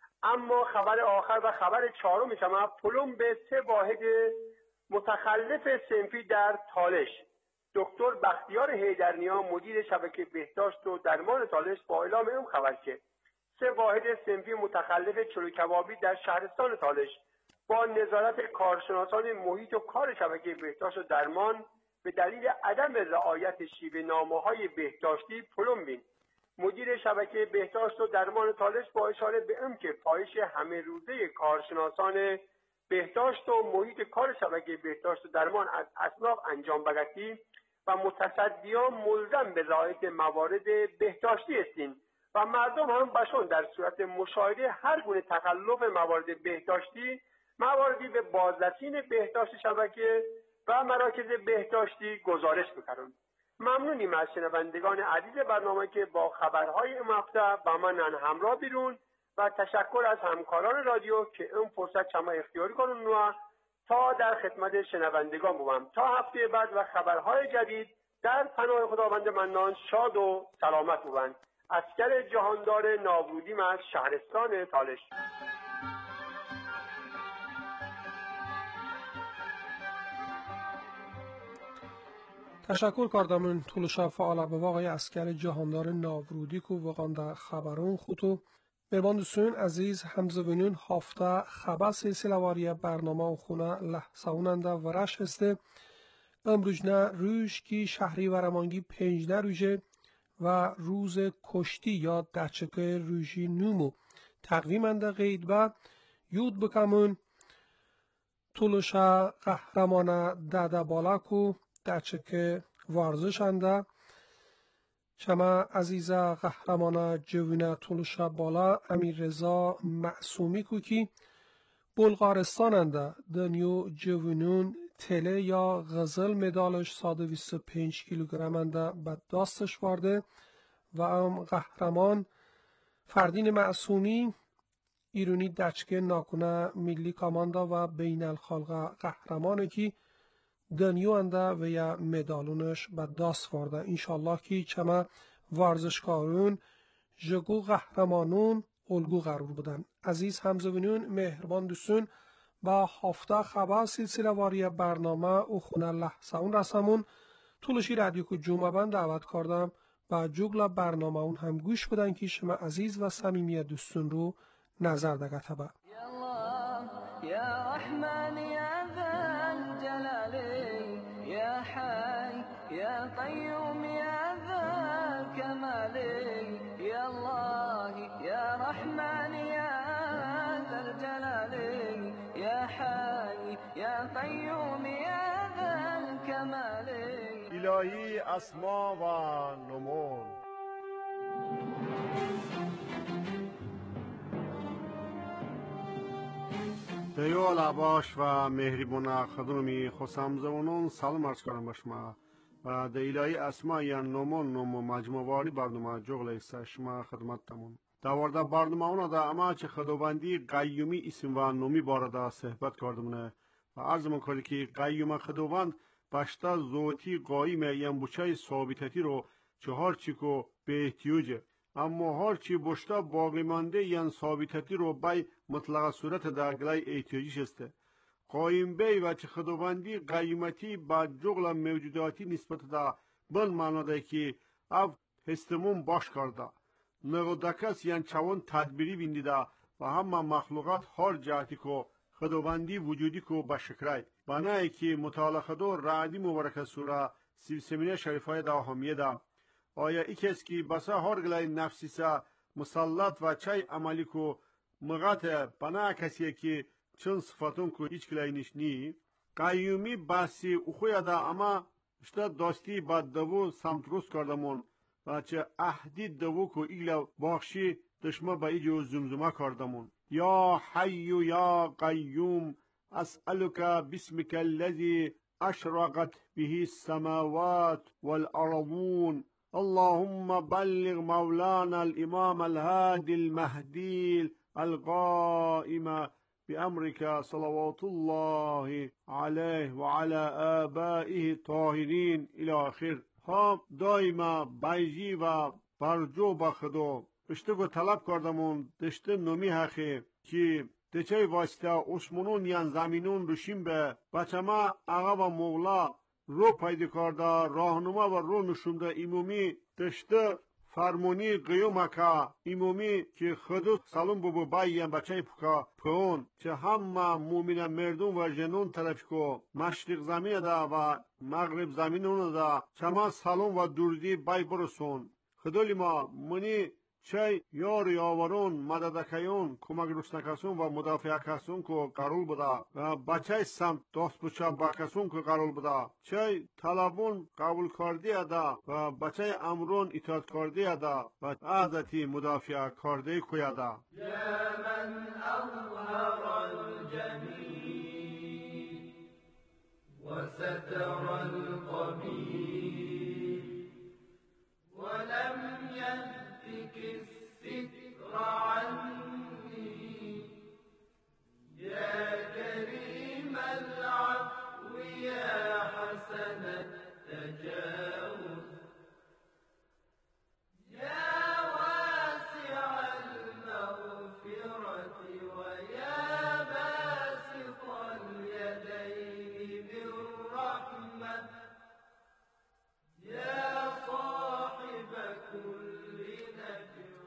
اما خبر آخر و خبر چهارم شما پلم به سه واحد متخلف صنفی در طالش. دکتر بختیار حیدرنیا مدیر شبکه بهداشت و درمان طالش با اعلام این خبر که سه واحد صنفی متخلف چلو کبابی در شهرستان طالش با نظارت کارشناسان محیط و کار شبکه بهداشت و درمان به دلیل عدم رعایت شیوه نامه‌های بهداشتی پلم بین. مدیر شبکه بهداشت و درمان طالش با اشاره به این که پایش همه روزه کارشناسان بهداشت و محیط کار شبکه بهداشت و درمان از اصناف انجام بگتی و متصدیان ملزم به رعایت موارد بهداشتی هستند و مردم هم بشون در صورت مشاهده هر گونه تخلف موارد بهداشتی مواردی به بازرسین بهداشت شبکه و مراکز بهداشتی گزارش می‌کنند. ممنونیم از شنوندگان عزیز برنامه که با خبرهای این هفته با من همراه بیرون و تشکر از همکاران رادیو که اون فرصت چما اختیاری کنون و تا در خدمت شنوندگان بودم تا هفته بعد و خبرهای جدید در پناه خداوند منان شاد و سلامت بودن. اسکر جهاندار ناورودیم از شهرستان تالش. تشکر کردم طول شب فعال به واقعی اسکر جهاندار ناورودی که واقعا در خبرون خودو مهربان دوستان عزیز همزبینون هفته خبر سلسله واری برنامه و خونه لحظهوننده و رش هسته امروجنه روش کی شهری ورمانگی پنجده روژه و روز کشتی یا دچکه روژی نومو تقویمنده قید و یود بکمون طولشا قهرمان داده بالاکو دچکه ورزشنده شما عزیزا قهرمان جوینه طولشا بالا امیر رضا معصومی کو کی بلغارستاننده دنیو جوینون تله یا غزل مدالش صد و بیست و پنج کیلوگرمنده به داستش وارده و ام قهرمان فردین معصومی ایرونی دچکه ناکنه ملی کاماندا و بین الخلقه قهرمانه کی دنیو انده و یا مدالونش به داست وارده. انشالله که چما ورزشکارون جگو قهرمانون الگو قرار بودن. عزیز همزبینون مهربان دوستون با هفته خبر سلسله واری برنامه او خونه لحظه اون رسمون طولشی رادیو که جمعه بند دعوت کردم با جگل برنامه اون هم گوش بدن که شما عزیز و صمیمی دوستون رو نظر دگه تبا يا رحمن يا ذا الجلال يا حي يا قيوم يا ذا الكمال يا الله يا رحمن يا ذا الجلال يا حي يا قيوم يا ذا الكمال الهی اسما و نمون. دیو لباش و مهربان خدمتی خوشامزونون سلام عرض کنم به شما و در الهی اسما یا نمون نمو مجموع واری برنامه جغل ایسا شما خدمتتمون دوارده برنامه اونا دا اما چه خداوندی قیومی اسم و نومی بارده صحبت کردمونه و عرض من کردی که قیوم خداوند باشتا ذاتی قایم یم بچه ثابتتی رو چهار چیکو به احتیاجه اما هر چی باشتا باقی مانده ین ثابتتی رو بای مطلق صورت در گلای احتیاجیش استه قایم بی و چه خداوندی قیمتی با جغل موجوداتی نسبت دا بل معنا ده که او هستمون باش کرده نغدکس ین چوان تدبیری بینده و همه مخلوقات هر جهتی که خداوندی وجودی که با شکرای بنای که مطالعه دو رعدی مبارک سوره سی و سمینه شریفای داهمیه ده آیا ای کس که بسا هر گلای نفسیسا مسلط و چای عملی کو مغات بنا کسی که چون صفاتون کو هیچ گلای نشنی قیومی باسی اخویا دا اما اشتا داستی با دوو سمتروس کردمون و چه اهدی دوو کو ایلا باخشی دشما با ایجو زمزمه کردمون یا حی یا قیوم اسألك باسمك الذي اشرقت به السماوات والارضون اللهم بلغ مولانا الإمام الهادي المهدي القائم بأمرك صلوات الله عليه وعلى آبائه الطاهرين إلى آخر ها دائما بایجی و برجو بخدو اشتگو طلب کردمون دشته نومی حقی که دچه واسطه اسمونون یان زمینون روشیم به بچه ما آقا و مولا رو پیدا کرده راهنما و رو نشونده ایمومی دشته فرمونی قیوم که ایمومی که خودو سلام ببو بایم بچه پکا پون چه همه مومین مردون و جنون طرف که مشرق زمین ده و مغرب زمین اونو ده چما سلام و دوردی بای برسون خدولی ما منی چه یار یاورون مددکیون کمک رسنکسون و مدافع کسون که قرول بوده و بچه سمت دست بچه بکسون که قرول بوده چه طلبون قبول کرده ده و بچه امرون اطاعت کرده ده و عادتی مدافع کرده کویه ده يا من أظهر الجميل وستر القبيح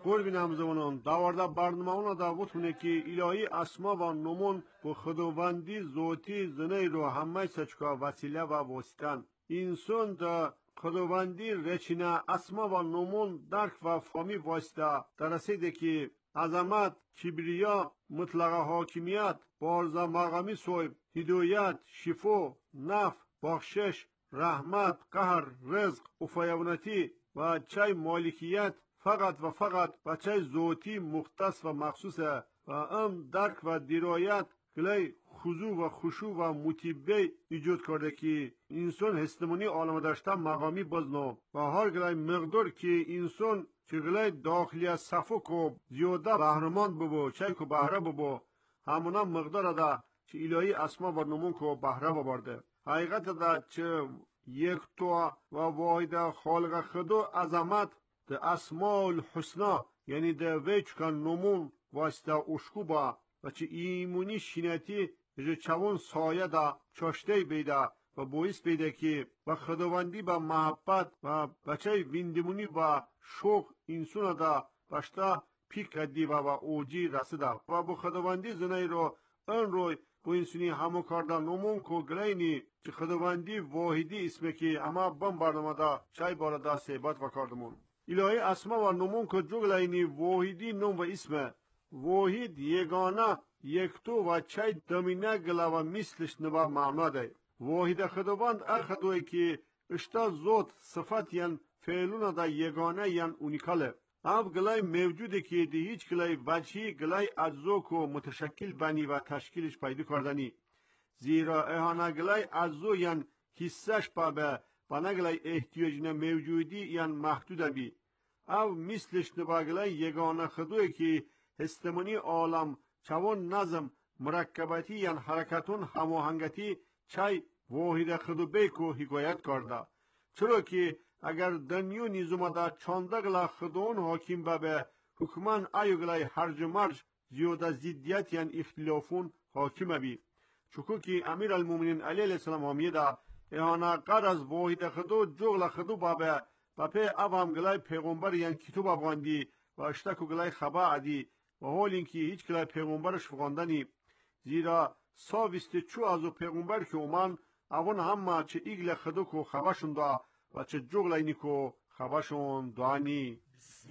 قرب نمزمانان دوارده برنامه اونا دا بتونه که الهی اسما و نمون با خداوندی ذاتی زنه رو همه سچکا وسیله و واسطن انسان دا خداوندی رچینه اسما و نمون درک و فهمی واسطه درسیده که عظمت، کبریا، مطلق حاکمیت، بارزا مقامی صاحب، هدایت، شفا، نفع، بخشش، رحمت، قهر، رزق، افایونتی و چای مالکیت فقط و فقط و چای ذاتی مختص و مخصوصه و ام درک و درایت گلی خضوع و خشوع و متیبه ایجاد کرده که انسان هستمانی عالم داشته مقامی بزنو و هر گلی مقدار که انسان چه گلی داخلی صفو کو زیاده بهرمان ببو چای کو بهره ببو همونا مقدار ده چه الهی اسما و نمون کو بهره ببرده حقیقت ده چه یک تو و واحد خالق خدا عظمت ده اسماء الحسنا یعنی ده ویچکن نمون واسطه اشکو با و چه ایمونی شینتی جه چون سایه دا چاشته بیده و باعث بیده که و خداوندی با محبت و بچه ویندمونی و شوق انسان دا باشتا پیک کدی و و اوجی رسیده و با خداوندی زنه رو ان روی با انسانی همو کردن نمون کو گلینی چه خداوندی واحدی اسمه که اما بم برنامه دا چای بارده سیبت و کردمون الهی اسما و نمون کو جگلینی واحدی نم و اسمه واحد یگانه یکتو و چای دمینه گلا و مثلش نبا معنا ده واحد خداوند اخدوی که اشتا زود صفت یان فعلون دا یگانه یان اونیکاله اب گلای موجوده که دی هیچ گلای وجهی گلای اجزا کو متشکل بنی و تشکیلش پیدا کردنی زیرا اهانه گلای اجزا یان حصهش پا به بنا گلای احتیاجین موجودی یان محدود بی او مثلش نبا گلای یگانه خدوی که هستمانی عالم چون نظم مرکبتی یان حرکتون هماهنگتی چای واحد خدو بیکو حکایت کرده چرا که اگر دنیو نیزوما دا چانده گلا خدون حاکم با به حکمان ایو گلای هرج مرج زیاده زیدیت یان اختلافون حاکم بی چکو که امیر المومنین علیه السلام همیه دا ایهانا قر از واحد خدو جغل خدو با به با پی اوام گلای پیغمبر یان کتوب افغاندی و اشتکو گلای خبا عدی و حال اینکه هیچ گلای پیغمبرش فغاندنی زیرا ساویست چو ازو پیغمبر که اومن اون همه چه ایگل خدو کو خباشون دا و چه جغلینی کو خباشون دانی بسم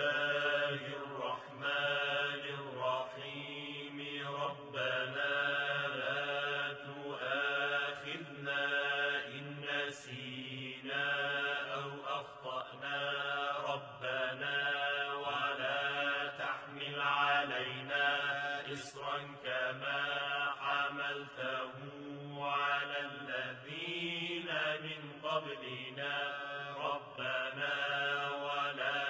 الله الرحمن الرحیم ربنا لا تؤاخذنا إن نسينا أو أخطأنا ربنا ولا تحمل علينا إصرا كما حملته على الذين من قبلنا ربنا ولا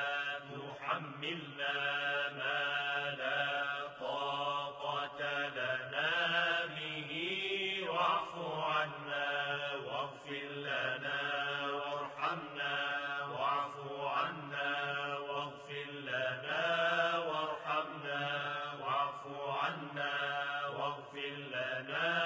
تحملنا ما لا طاقة لنا به واعف عنا واغفر لنا وارحمنا واعف عنا واغفر لنا وارحمنا واعف عنا واغفر لنا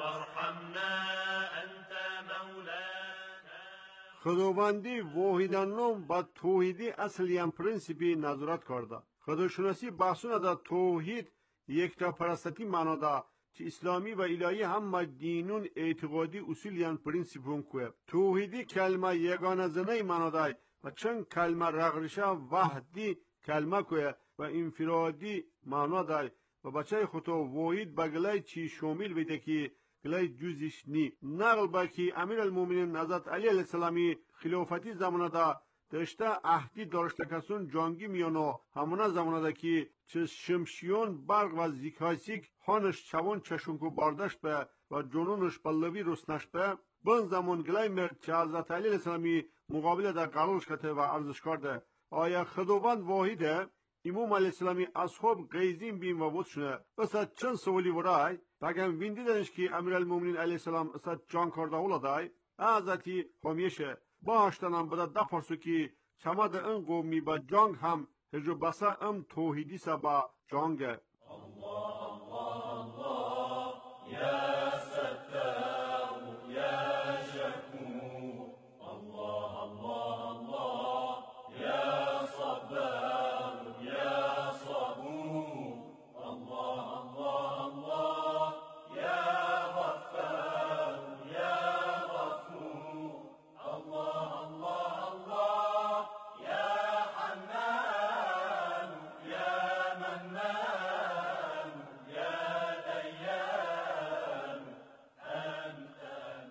خداوندی واحدانم با توحیدی اصلی هم پرنسیپی نظارت کرده خداشناسی بحثونه دا توحید یک تا پرستتی معنا دا چه اسلامی و الهی هم دینون اعتقادی اصولی هم پرنسیپون که توحیدی کلمه یگانه زنه معنا دا و چند کلمه رغرشه وحدی کلمه که و انفرادی معنا دا و بچه خودو واحد بگلای چی شامل بیده که گلای جزش نی نقل با که امیر المومنین حضرت علی علیه السلامی خلافتی زمانه دا داشته عهدی داشته کسون جانگی میانو همونه زمانه دا که چه شمشیون برق و زیکاسیک خانش چوان چشونکو باردش به و جنونش پلوی رسنش به بن زمان گلای مرد چه حضرت علی علیه السلامی مقابله دا قرارش کته و عرضش کرده آیا خداوند واحده امام علیه السلامی اصحاب قیزین بیم و بود شنه اصلا چند سوالی ورای بگم ویندی دنش که امیر المومنین علیه السلام اصلا جان کرده اولا دای حضرتی همیشه با هشتنم بدا دا پرسو که چما دا این قومی با جانگ هم هجو بسا ام توحیدی سا با جانگه الله الله الله یا ستار یا شکور الله الله الله یا صبر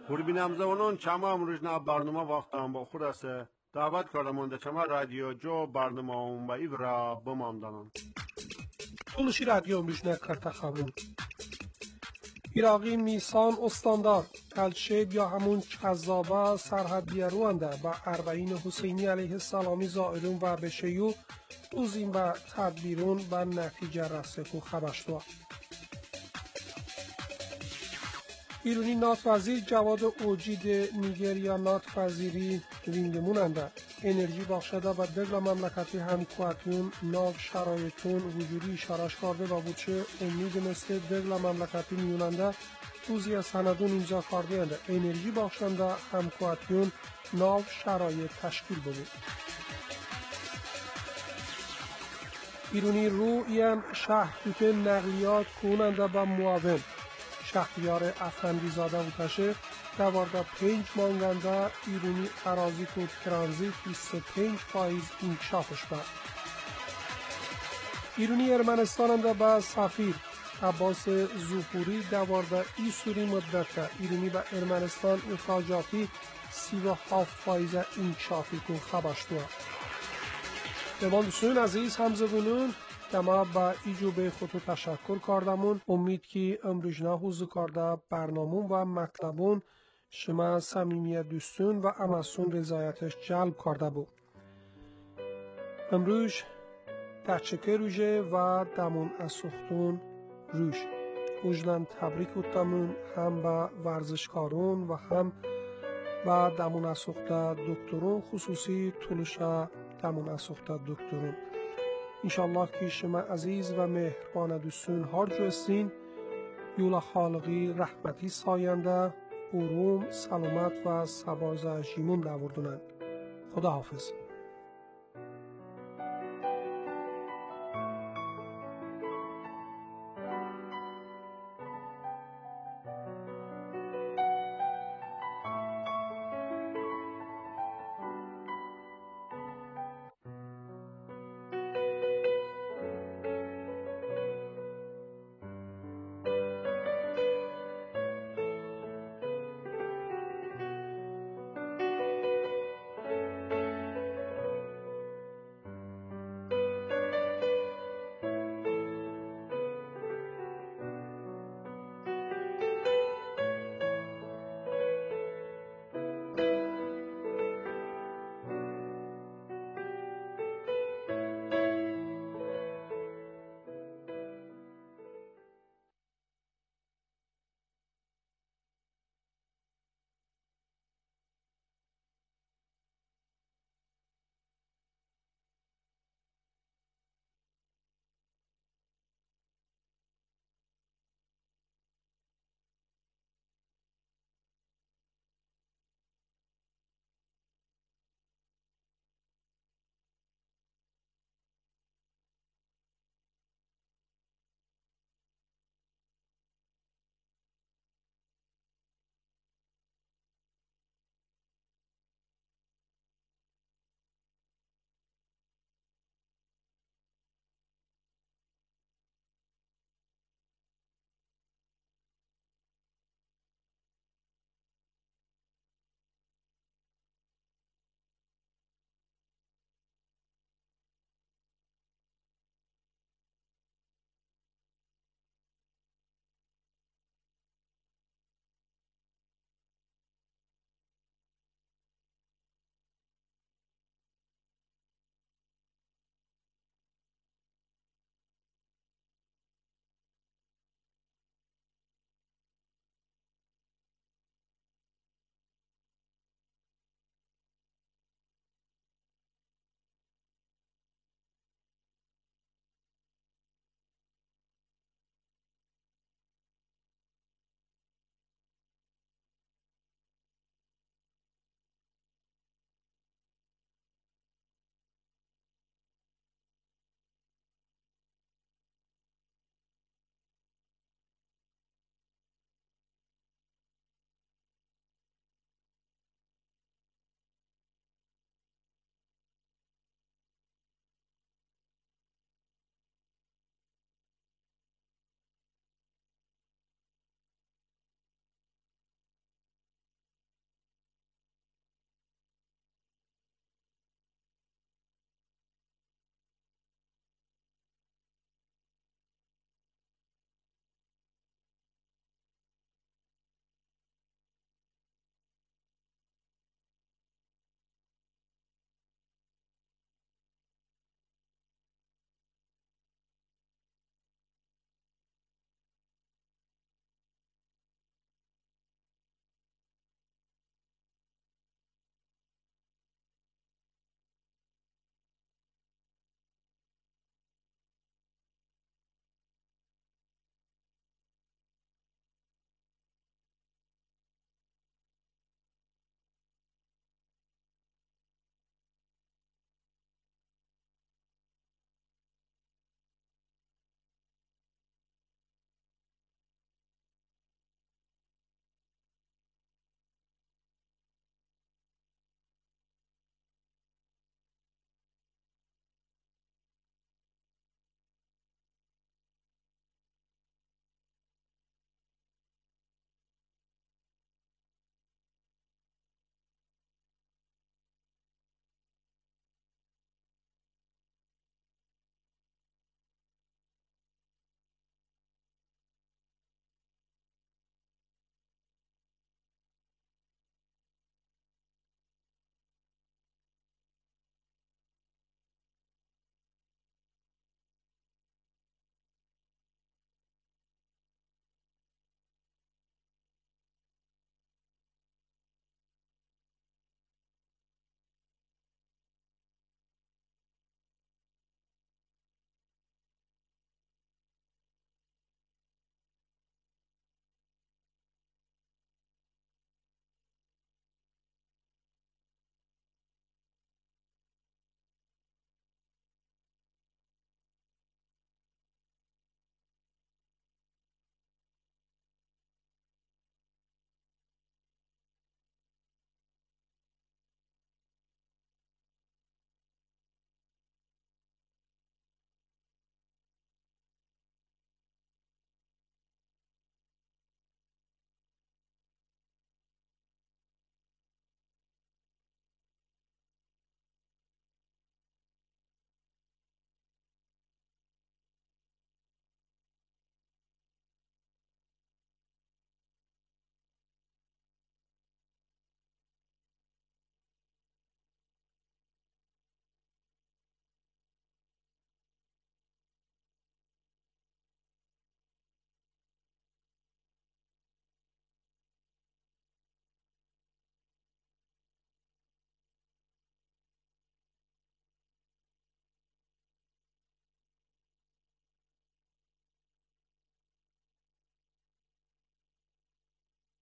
بینم زمانون چما امروز نه برنامه وقتم با خود است دعوت کردم چما رادیو جو برنامه اون با ایورا بمامدانم تولشی رادیو امروز نه کرتا خبون ایراقی میسان استاندار کلشید یا همون کذابه سرحدی روانده با اربعین حسینی علیه السلامی زائرون و بشیو دوزین و تدبیرون و نتیجه رسکو خبشتوا ایرونی نات وزیر جواد اوجید نیگریا نات وزیری وینگموننده انرژی بخشده و دگل مملکتی همکواتیون ناو شرایطون وجودی اشارش کرده و بودشه امید مثل دگل مملکتی میوننده توزی سندون امضا کرده انده انرژی بخشنده همکواتیون ناو شرایط تشکیل بود. ایرونی رو این شهر توته نقلیات کننده و معاون شهریار افندیزاده و تشه دوارده پنج مانگنده ایرونی اراضی کود کرانزیت بیست و پنج فایز انکشافش بر ایرونی ارمنستاننده با سفیر عباس زوپوری دوارده ای سوری مدت ایرونی با ارمنستان اخراجاتی سی و هفت فایز انکشافی کن خبشتوا بماندسون عزیز همزبونون دما با ایجو به خودتو تشکر کردمون امید که امروزنا حوزو کرده برنامون و مطلبون شما صمیمیت دوستون و امسون رضایتش جلب کرده بود امروز دچکه روژه و دمون اسوختون روش وجدان تبریک بودمون هم با ورزشکارون و هم با دمون اسوخته دکترون خصوصی طولشا دمون اسوخته دکترون انشالله که شما عزیز و مهربان دوستون هر جو استین یولا خالقی رحمتی ساینده اروم سلامت و سبازه جیمون دوردونن خدا حافظ